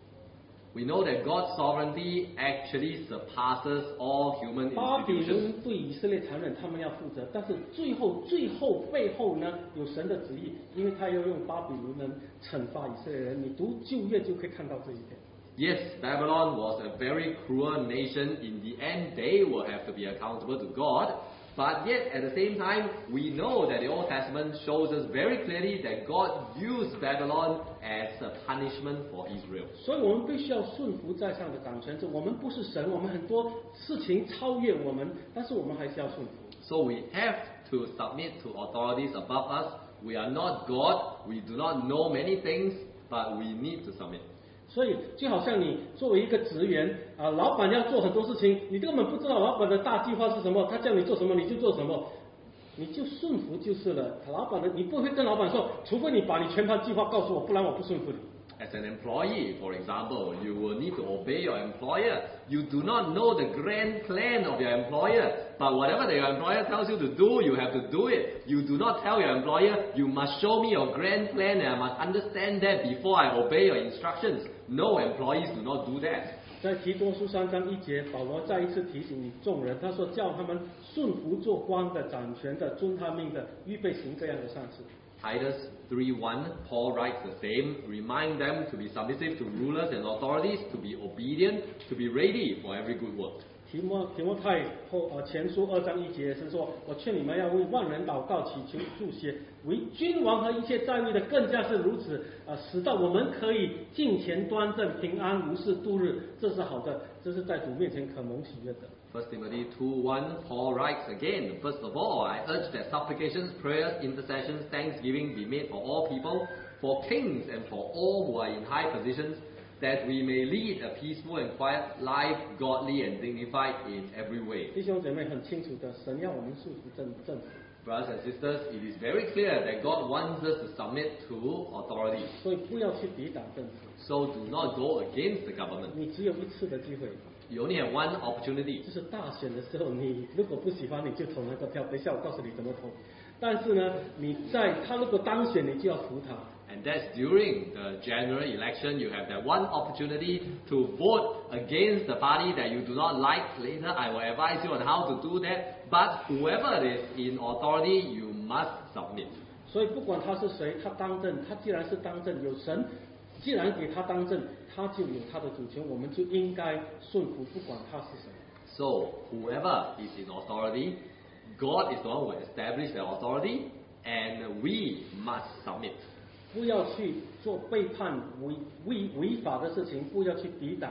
We know that God's sovereignty actually surpasses all human 巴比 institutions. 伦对以色列残忍，他们要负责，但是最后背后呢，有神的旨意，因为他要用巴比伦人惩罚以色列人。你读旧约就可以看到这一点。 Yes, Babylon was a very cruel nation. In the end, they will have to be accountable to God. But yet, at the same time, we know that the Old Testament shows us very clearly that God used Babylon as a punishment for Israel. 所以我们必须要顺服在上的掌权者。我们不是神，我们很多事情超越我们，但是我们还是要顺服。 So we have to submit to authorities above us. We are not God. We do not know many things, but we need to submit. 所以就好像你作为一个职员啊，老板要做很多事情，你根本不知道老板的大计划是什么，他叫你做什么你就做什么，你就顺服就是了。老板的你不会跟老板说，除非你把你全盘计划告诉我，不然我不顺服你。 As an employee, for example, you will need to obey your employer. You do not know the grand plan of your employer, but whatever that your employer tells you to do, you have to do it. You do not tell your employer, you must show me your grand plan and I must understand that before I obey your instructions. No, employees do not do that. 在提多书3章1节，保罗再一次提醒你众人，他说叫他们顺服做官的、掌权的、遵他命的，预备行各样的善事。 Titus 3:1, Paul writes the same. Remind them to be submissive to rulers and authorities, to be obedient, to be ready for every good work. 提摩太前书2章1节是说，我劝你们要为万人祷告、祈求、祝谢，为君王和一切在位的更加是如此，使到我们可以敬虔端正、平安无事度日，这是好的，这是在主面前可蒙喜悦的。 1 Timothy 2:1, Paul writes again, First of all, I urge that supplications, prayers, intercessions, thanksgiving be made for all people, for kings and for all who are in high positions, that we may lead a peaceful and quiet life, godly and dignified in every way. 弟兄姐妹很清楚的，神要我们顺服政府， Brothers and sisters, it is very clear that God wants us to submit to authority. 所以不要去抵挡政府。 So do not go against the government. 你只有一次的机会， You only have one opportunity. 就是大选的时候，你如果不喜欢，你就投那个票。等一下我告诉你怎么投。但是呢，他如果当选，你就要服他。 And that's during the general election. You have that one opportunity to vote against the party that you do not like. Later, I will advise you on how to do that. But whoever is in authority, you must submit. 所以不管他是谁，他当政，他既然是当政，有神既然给他当政，他就有他的主权，我们就应该顺服，不管他是谁。 So, whoever is in authority, God is the one who established the authority, and we must submit. 不要去做背叛、违法的事情，不要去抵挡，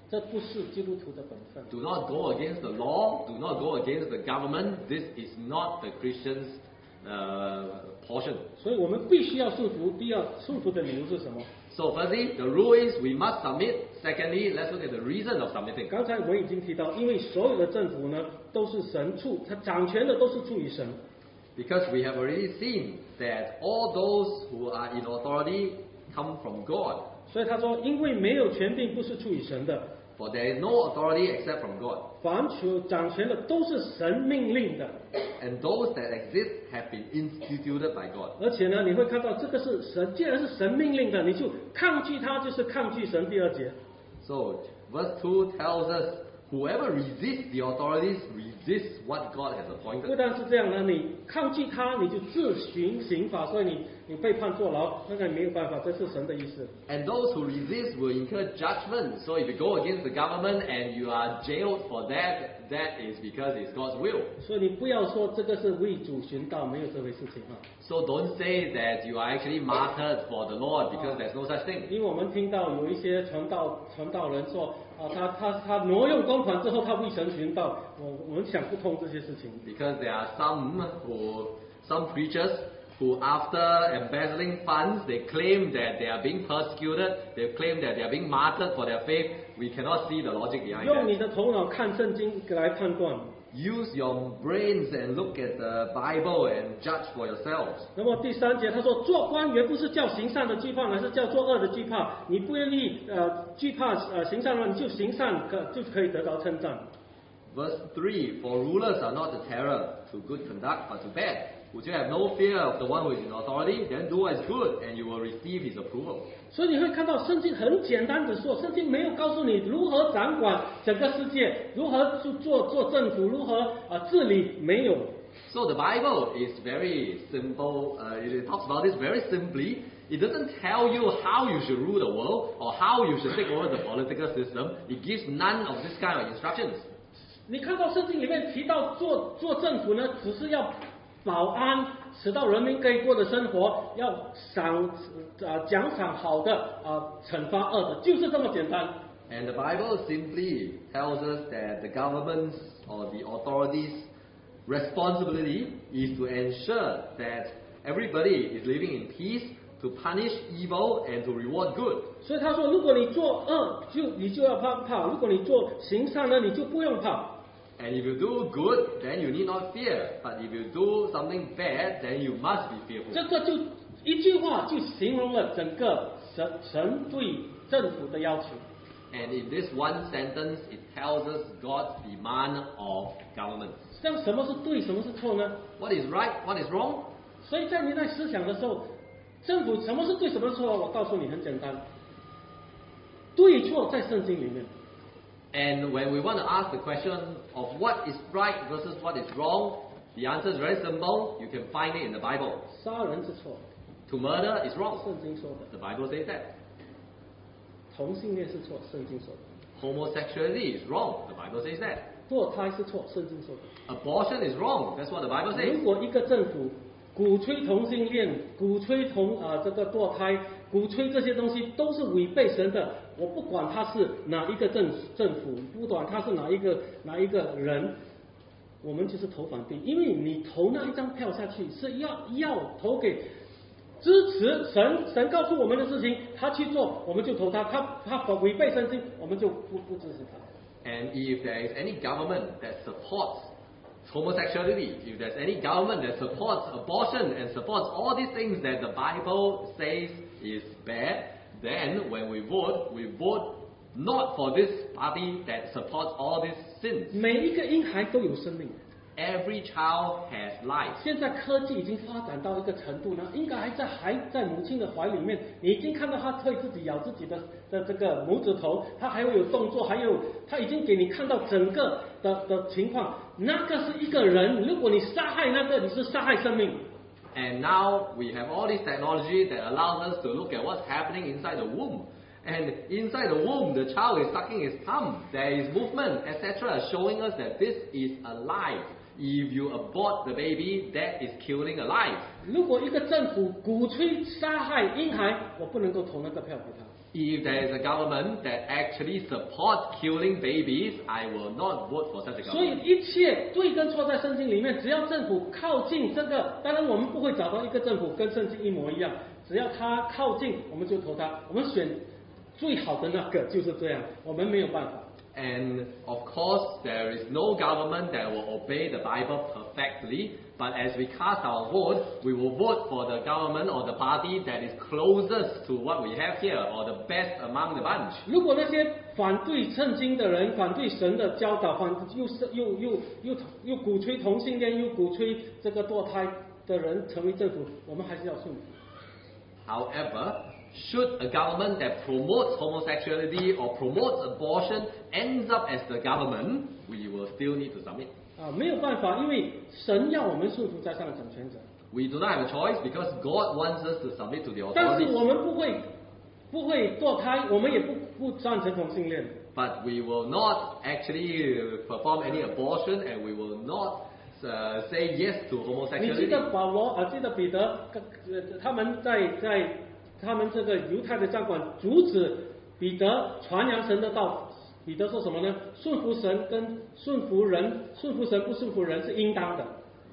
这不是基督徒的本分。 Do not go against the law. Do not go against the government. This is not the Christian's portion. 所以我们必须要顺服。第二，顺服的理由是什么？ So firstly, the rule is we must submit. Secondly, let's look at the reason of submitting. 刚才我已经提到，因为所有的政府呢都是神处，他掌权的都是出于神。 Because we have already seen that all those who are in authority come from God. 所以他说，因为没有权柄不是出于神的， For there is no authority except from God. 凡掌权的都是神命令的。 And those that exist have been instituted by God. 而且呢，你会看到这个是神，既然是神命令的，你就抗拒他，就是抗拒神。第二节， So, verse 2 tells us whoever resists the authorities resists what God has 不 appointed. 但是这样呢，你抗拒他，你就自寻刑罚，所以你被判坐牢，那个没有办法，这是神的意思。 And those who resist will incur judgment. So if you go against the government and you are jailed for that, that is because it's God's will. 所以你不要说这个是为主寻道，没有这回事情啊。 So don't say that you are actually martyred for the Lord because there's no such thing. 因为我们听到有一些传道人说啊，他挪用公款之后，他为神寻道，我们想不通这些事情。 Because there are some preachers who after embezzling funds, they claim that they are being persecuted, they claim that they are being martyred for their faith. We cannot see the logic behind 用你 that. 的头脑看圣经来判断。 Use your brains and look at the Bible and judge for yourselves. 那么第三节他说，做官员不是叫行善的惧怕，乃是叫做恶的惧怕。你不愿意惧怕行善的话，你就行善就可以得到称赞。 Verse 3, For rulers are not a terror to good conduct, but to bad. Would you have no fear of the one who is in authority? Then do what is good, and you will receive his approval. 所以你会看到圣经很简单的说，圣经没有告诉你如何掌管整个世界，如何做政府，如何治理，没有。 So the Bible is very simple. It talks about this very simply. It doesn't tell you how you should rule the world or how you should take over the political system. It gives none of this kind of instructions. 你看到圣经里面提到做政府呢，只是要保安，使到人民可以过的生活，要奖赏好的惩罚恶的，就是这么简单。 And the Bible simply tells us that the government's or the authorities' responsibility is to ensure that everybody is living in peace, to punish evil and to reward good. 所以他说，如果你做恶，你就要怕；如果你做行善呢，你就不用怕。 And if you do good, then you need not fear. But if you do something bad, then you must be fearful. 这个就一句话就形容了整个神对政府的要求。 And in this one sentence, it tells us God's demand of government. 像什么是对，什么是错呢？ What is right? What is wrong? 所以在你在思想的时候，政府什么是对，什么是错？我告诉你很简单，对错在圣经里面。 And when we want to ask the question of what is right versus what is wrong, the answer is very simple. You can find it in the Bible. 杀人是错， To murder is wrong. 圣经说的； The Bible says that. 同性恋是错，圣经说的； Homosexuality is wrong. The Bible says that. 堕胎是错，圣经说的。 Abortion is wrong. That's what the Bible 如 says. 果一个政府鼓吹同性恋、鼓吹这个堕胎、鼓吹这些东西都是违背神的，我不管他是哪一个政府，不管他是哪一个人，我们就是投反对，因为你投那一张票下去是要投给支持神告诉我们的事情，他去做我们就投他，他违背圣经我们就不支持他。 And if there is any government that supports homosexuality, if there's any government that supports abortion and supports all these things that the Bible says is bad, then when we vote not for this party that supports all these sins. 每一个婴孩都有生命。 Every child has life. 现在科技已经发展到一个程度呢，应该还在母亲的怀里面，你已经看到他会自己咬自己的这个拇指头，他还会有动作，还有他已经给你看到整个的情况。那个是一个人，如果你杀害那个，你是杀害生命。 And now we have all this technology that allows us to look at what's happening inside the womb. And inside the womb, the child is sucking his thumb. There is movement, etc., showing us that this is alive. If you abort the baby, that is killing a life. 如果一个政府鼓吹杀害婴孩，我不能够投那个票给他。 If there is a government that actually supports killing babies, I will not vote for such a 所以 government. 一切对跟错在圣经里面，只要政府靠近这个，当然我们不会找到一个政府跟圣经一模一样，只要他靠近，我们就投他，我们选最好的那个，就是这样，我们没有办法。 And of course, there is no government that will obey the Bible perfectly. But as we cast our vote, we will vote for the government or the party that is closest to what we have here, or the best among the bunch. 如果那些反对圣经的人、反对神的教导、又鼓吹同性恋、又鼓吹这个堕胎的人成为政府，我们还是要顺服。 However, should a government that promotes homosexuality or promotes abortion ends up as the government, we will still need to submit. 没有办法，因为神要我们顺服在上掌权者。 We do not have a choice because God wants us to submit to the 但是 authorities. 我们不会堕胎，我们也不赞成同性恋。 But we will not actually perform any abortion, and we will not say yes to 你记 homosexuality. 得保罗记得彼得，他们在他们这个犹太的掌管阻止彼得传扬神的道。 彼得说什么呢？顺服神跟顺服人，顺服神不顺服人是应当的。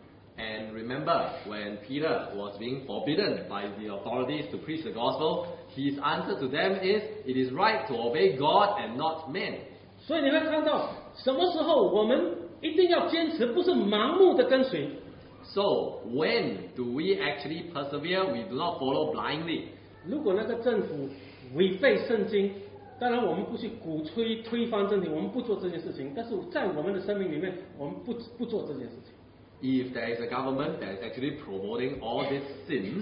And remember, when Peter was being forbidden by the authorities to preach the gospel, his answer to them is, it is right to obey God and not men. 所以你会看到，什么时候我们一定要坚持，不是盲目的跟随。 So, when do we actually persevere? We do not follow blindly. 如果那个政府违背圣经，当然我们不去鼓吹推翻政体，我们不做这件事情。但是在我们的生命里面，我们不做这件事情。 If there is a government that is actually promoting all these sins,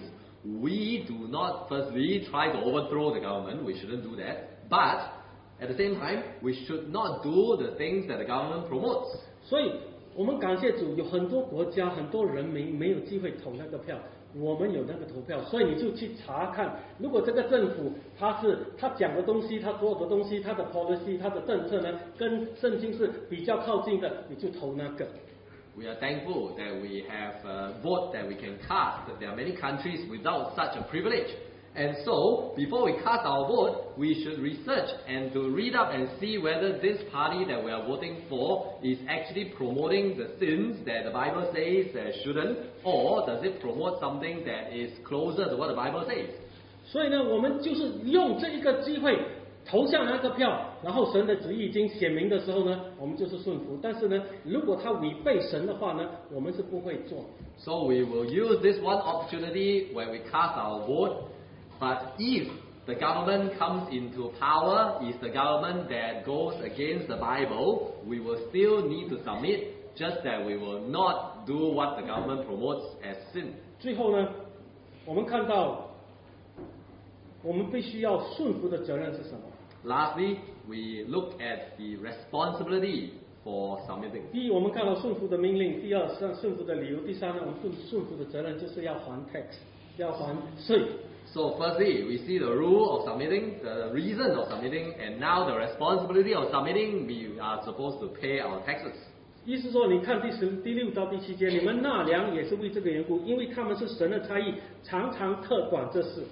we do not firstly try to overthrow the government. We shouldn't do that. But at the same time, we should not do the things that the government promotes. 所以我们感谢主，有很多国家、很多人民没有机会投那个票，我们有那个投票，所以你就去查看，如果这个政府他讲的东西，他所有的东西，他的 policy、他的政策呢，跟圣经是比较靠近的，你就投那个。 We are thankful that we have a vote that we can cast. There are many countries without such a privilege. And so, before we cast our vote, we should research and to read up and see whether this party that we are voting for is actually promoting the sins that the Bible says shouldn't, or does it promote something that is closer to what the Bible says. 所以呢，我们就是用这一个机会投下那个票，然后神的旨意已经显明的时候呢，我们就是顺服。但是呢，如果他违背神的话呢，我们是不会做。 So we will use this one opportunity when we cast our vote. But if the government comes into power, is the government that goes against the Bible, we will still need to submit, just that we will not do what the government promotes as sin. 最后呢，我们看到我们必须要顺服的责任是什么？ Lastly, we look at the responsibility for submitting. 第一，我们看到顺服的命令；第二，顺服的理由；第三呢，我们顺服的责任就是要还 tax， 要还税。 So firstly, we see the rule of submitting, the reason of submitting, and now the responsibility of submitting, we are supposed to pay our taxes. 意思说，你看第6到第7节，你们纳粮也是为这个缘故，因为他们是神的差役，常常特管这事。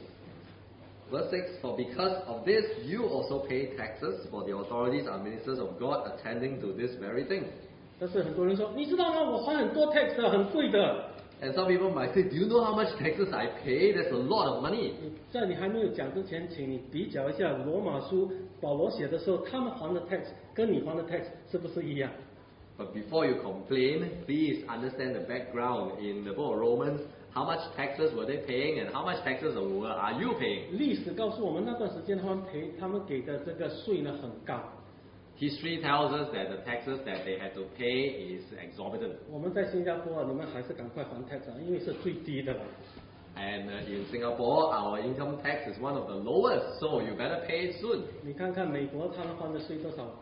Verse 6, for because of this, you also pay taxes, for the authorities are ministers of God attending to this very thing. 但是很多人说，你知道吗？我还很多 tax 的，很贵的。 And some people might say, do you know how much taxes I pay? That's a lot of money. 在你还没有讲之前，请你比较一下罗马书保罗写的时候，他们还的 tax 跟你还的 tax 是不是一样？ But before you complain, please understand the background in the book of Romans. How much taxes were they paying and how much taxes are you paying? 历史告诉我们，那段时间他们给的这个税呢很高。 History tells us that the taxes that they had to pay is exorbitant. 我们在新加坡，你们还是赶快还 tax 啊，因为是最低的了。 And in Singapore, our income tax is one of the lowest, so you better pay it soon. 你看看美国他们还的税多少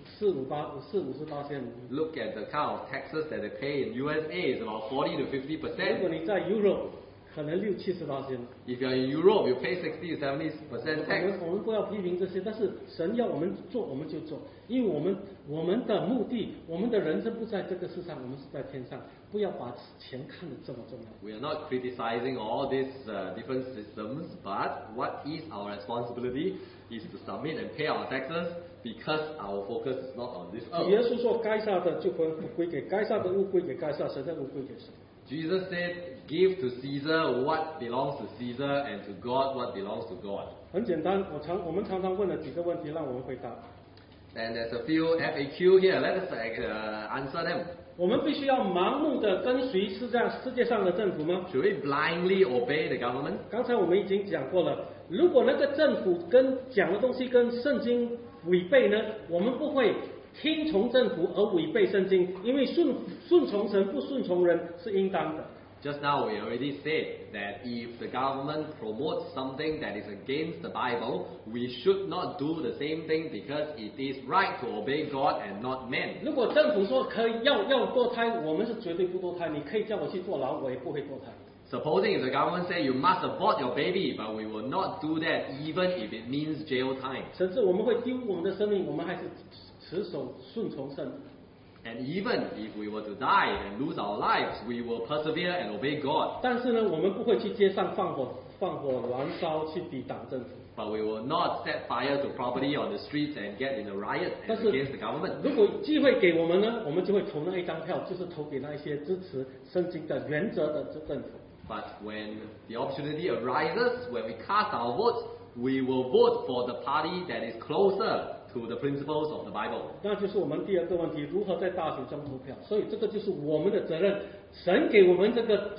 ？48%。 Look at the kind of taxes that they pay in USA, it's about 40 to 如果 50%. 你在 Europe，可能60-70%。 If you're in Europe, you pay 60 to 70% tax. 我们不要批评这些，但是神要我们做，我们就做，因为我们的目的，我们的人生不在这个世上，我们是在天上，不要把钱看得这么重要。 We are not criticizing all these different systems, but what is our responsibility? is to submit and pay our taxes because our focus is not on this 耶 earth. 稣说，该撒的就归给该撒的，物归给该撒，神的物归给神。 Jesus said, give to Caesar what belongs to Caesar and to God what belongs to God. 很简单，我们常常问了几个问题，让我们回答。 And there's a few FAQ here. Let us answer them. 我们必须要盲目的跟随世界上的政府吗？ Should we blindly obey the government? 刚才我们已经讲过了，如果那个政府跟讲的东西跟圣经违背呢，我们不会听从政府而违背圣经，因为顺从神不顺从人是应当的。 Just now we already said that if the government promotes something that is against the Bible, we should not do the same thing because it is right to obey God and not men. 如果政府说可以要堕胎，我们是绝对不堕胎。你可以叫我去坐牢，我也不会堕胎。 Supposing if the government say you must abort your baby, but we will not do that even if it means jail time. 甚至我们会丢我们的生命，我们还是持守顺从圣。 And even if we were to die and lose our lives, we will persevere and obey God. 但是呢，我们不会去街上放火燃烧去抵挡政府。 But we will not set fire to property on the streets and get in a riot 但是 against the government. 如果机会给我们呢，我们就会投那一张票，就是投给那一些支持圣经的原则的政府。 But when the opportunity arises, when we cast our votes, we will vote for the party that is closer to the principles of the Bible. 那就是我们第二个问题，如何在大选中投票？所以这个就是我们的责任。神给我们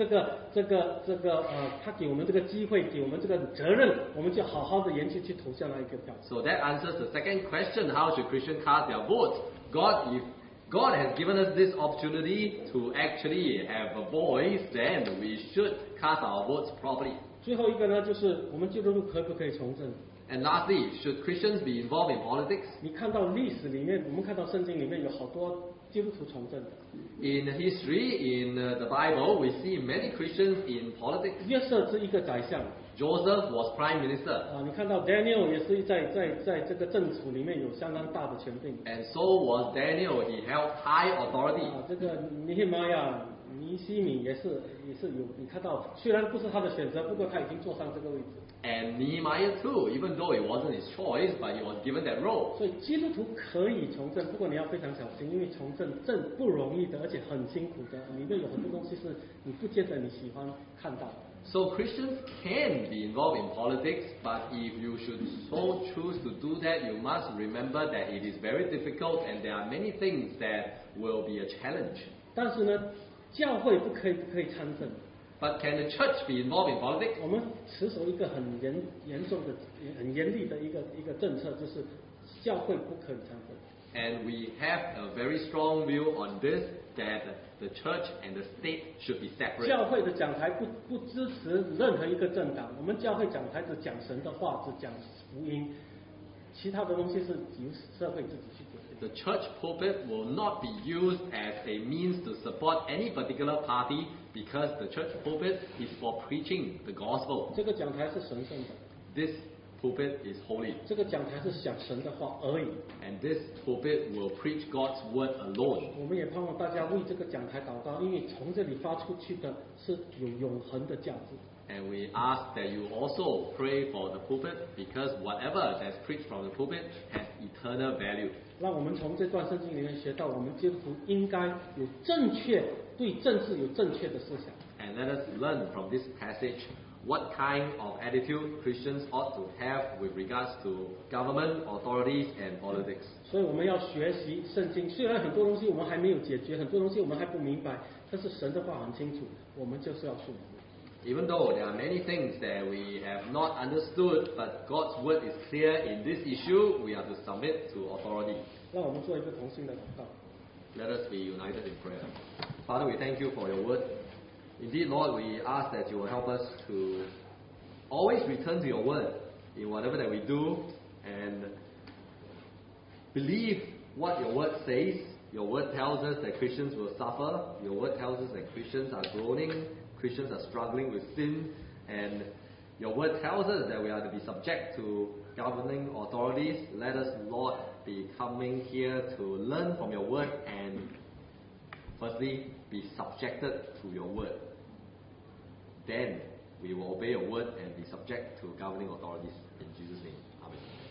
他给我们这个机会，给我们这个责任，我们就好好的研究去投下那一个票。 So that answers the second question: how should Christians cast their votes? If God has given us this opportunity to actually have a voice, then we should cast our votes properly. 最后一个呢，就是我们基督徒可不可以从政？ And lastly, should Christians be involved in politics? 你看到历史里面，我们看到圣经里面有好多基督徒从政的。 In history, in the Bible, we see many Christians in politics. 约瑟是一个宰相。 Joseph was prime minister. 你看到 Daniel 也是在这个政府里面有相当大的权柄。 And so was Daniel. He held high authority. 这个尼希玛雅、尼西米也是有，你看到虽然不是他的选择，不过他已经坐上这个位置。 And Nehemiah too, even though it wasn't his choice, but he was given that role. 所以基督徒可以从政，不过你要非常小心，因为从政不容易的，而且很辛苦的，里面有很多东西是你不见得你喜欢看到的。 So Christians can be involved in politics, but if you should so choose to do that, you must remember that it is very difficult and there are many things that will be a challenge. 但是呢，教会不可以参政。 But can the church be involved in politics? 我们持守一个很严重的、很严厉的一个政策，就是教会不可以参政。 And we have a very strong view on this, that the church and the state should be separate. 教会的讲台不支持任何一个政党，我们教会讲台只讲神的话，只讲福音，其他的东西是由社会自己去决定。 The church pulpit will not be used as a means to support any particular party because the church pulpit is for preaching the gospel. 这个讲台是神圣的， This pulpit is holy. 这个讲台是讲神的话而已。 And this pulpit will preach God's word alone. 我们也盼望大家为这个讲台祷告，因为从这里发出去的是有永恒的价值。 And we ask that you also pray for the pulpit because whatever that's preached from the pulpit has eternal value. 让我们从这段圣经里面学到，我们基督徒应该有对政治有正确的思想。 And let us learn from this passage what kind of attitude Christians ought to have with regards to government, authorities, and politics. 所以我们要学习圣经，虽然很多东西我们还没有解决，很多东西我们还不明白，但是神的话很清楚，我们就是要顺服。 Even though there are many things that we have not understood, but God's word is clear in this issue, we are to submit to authority. 让我们做一个同心的祷告。 Let us be united in prayer. Father, we thank you for your word. Indeed, Lord, we ask that you will help us to always return to your word in whatever that we do and believe what your word says. Your word tells us that Christians will suffer. Your word tells us that Christians are groaning. Christians are struggling with sin. And your word tells us that we are to be subject to governing authorities. Let us, Lord, be coming here to learn from your word and firstly be subjected to your word. Then we will obey your word and be subject to governing authorities. In Jesus' name.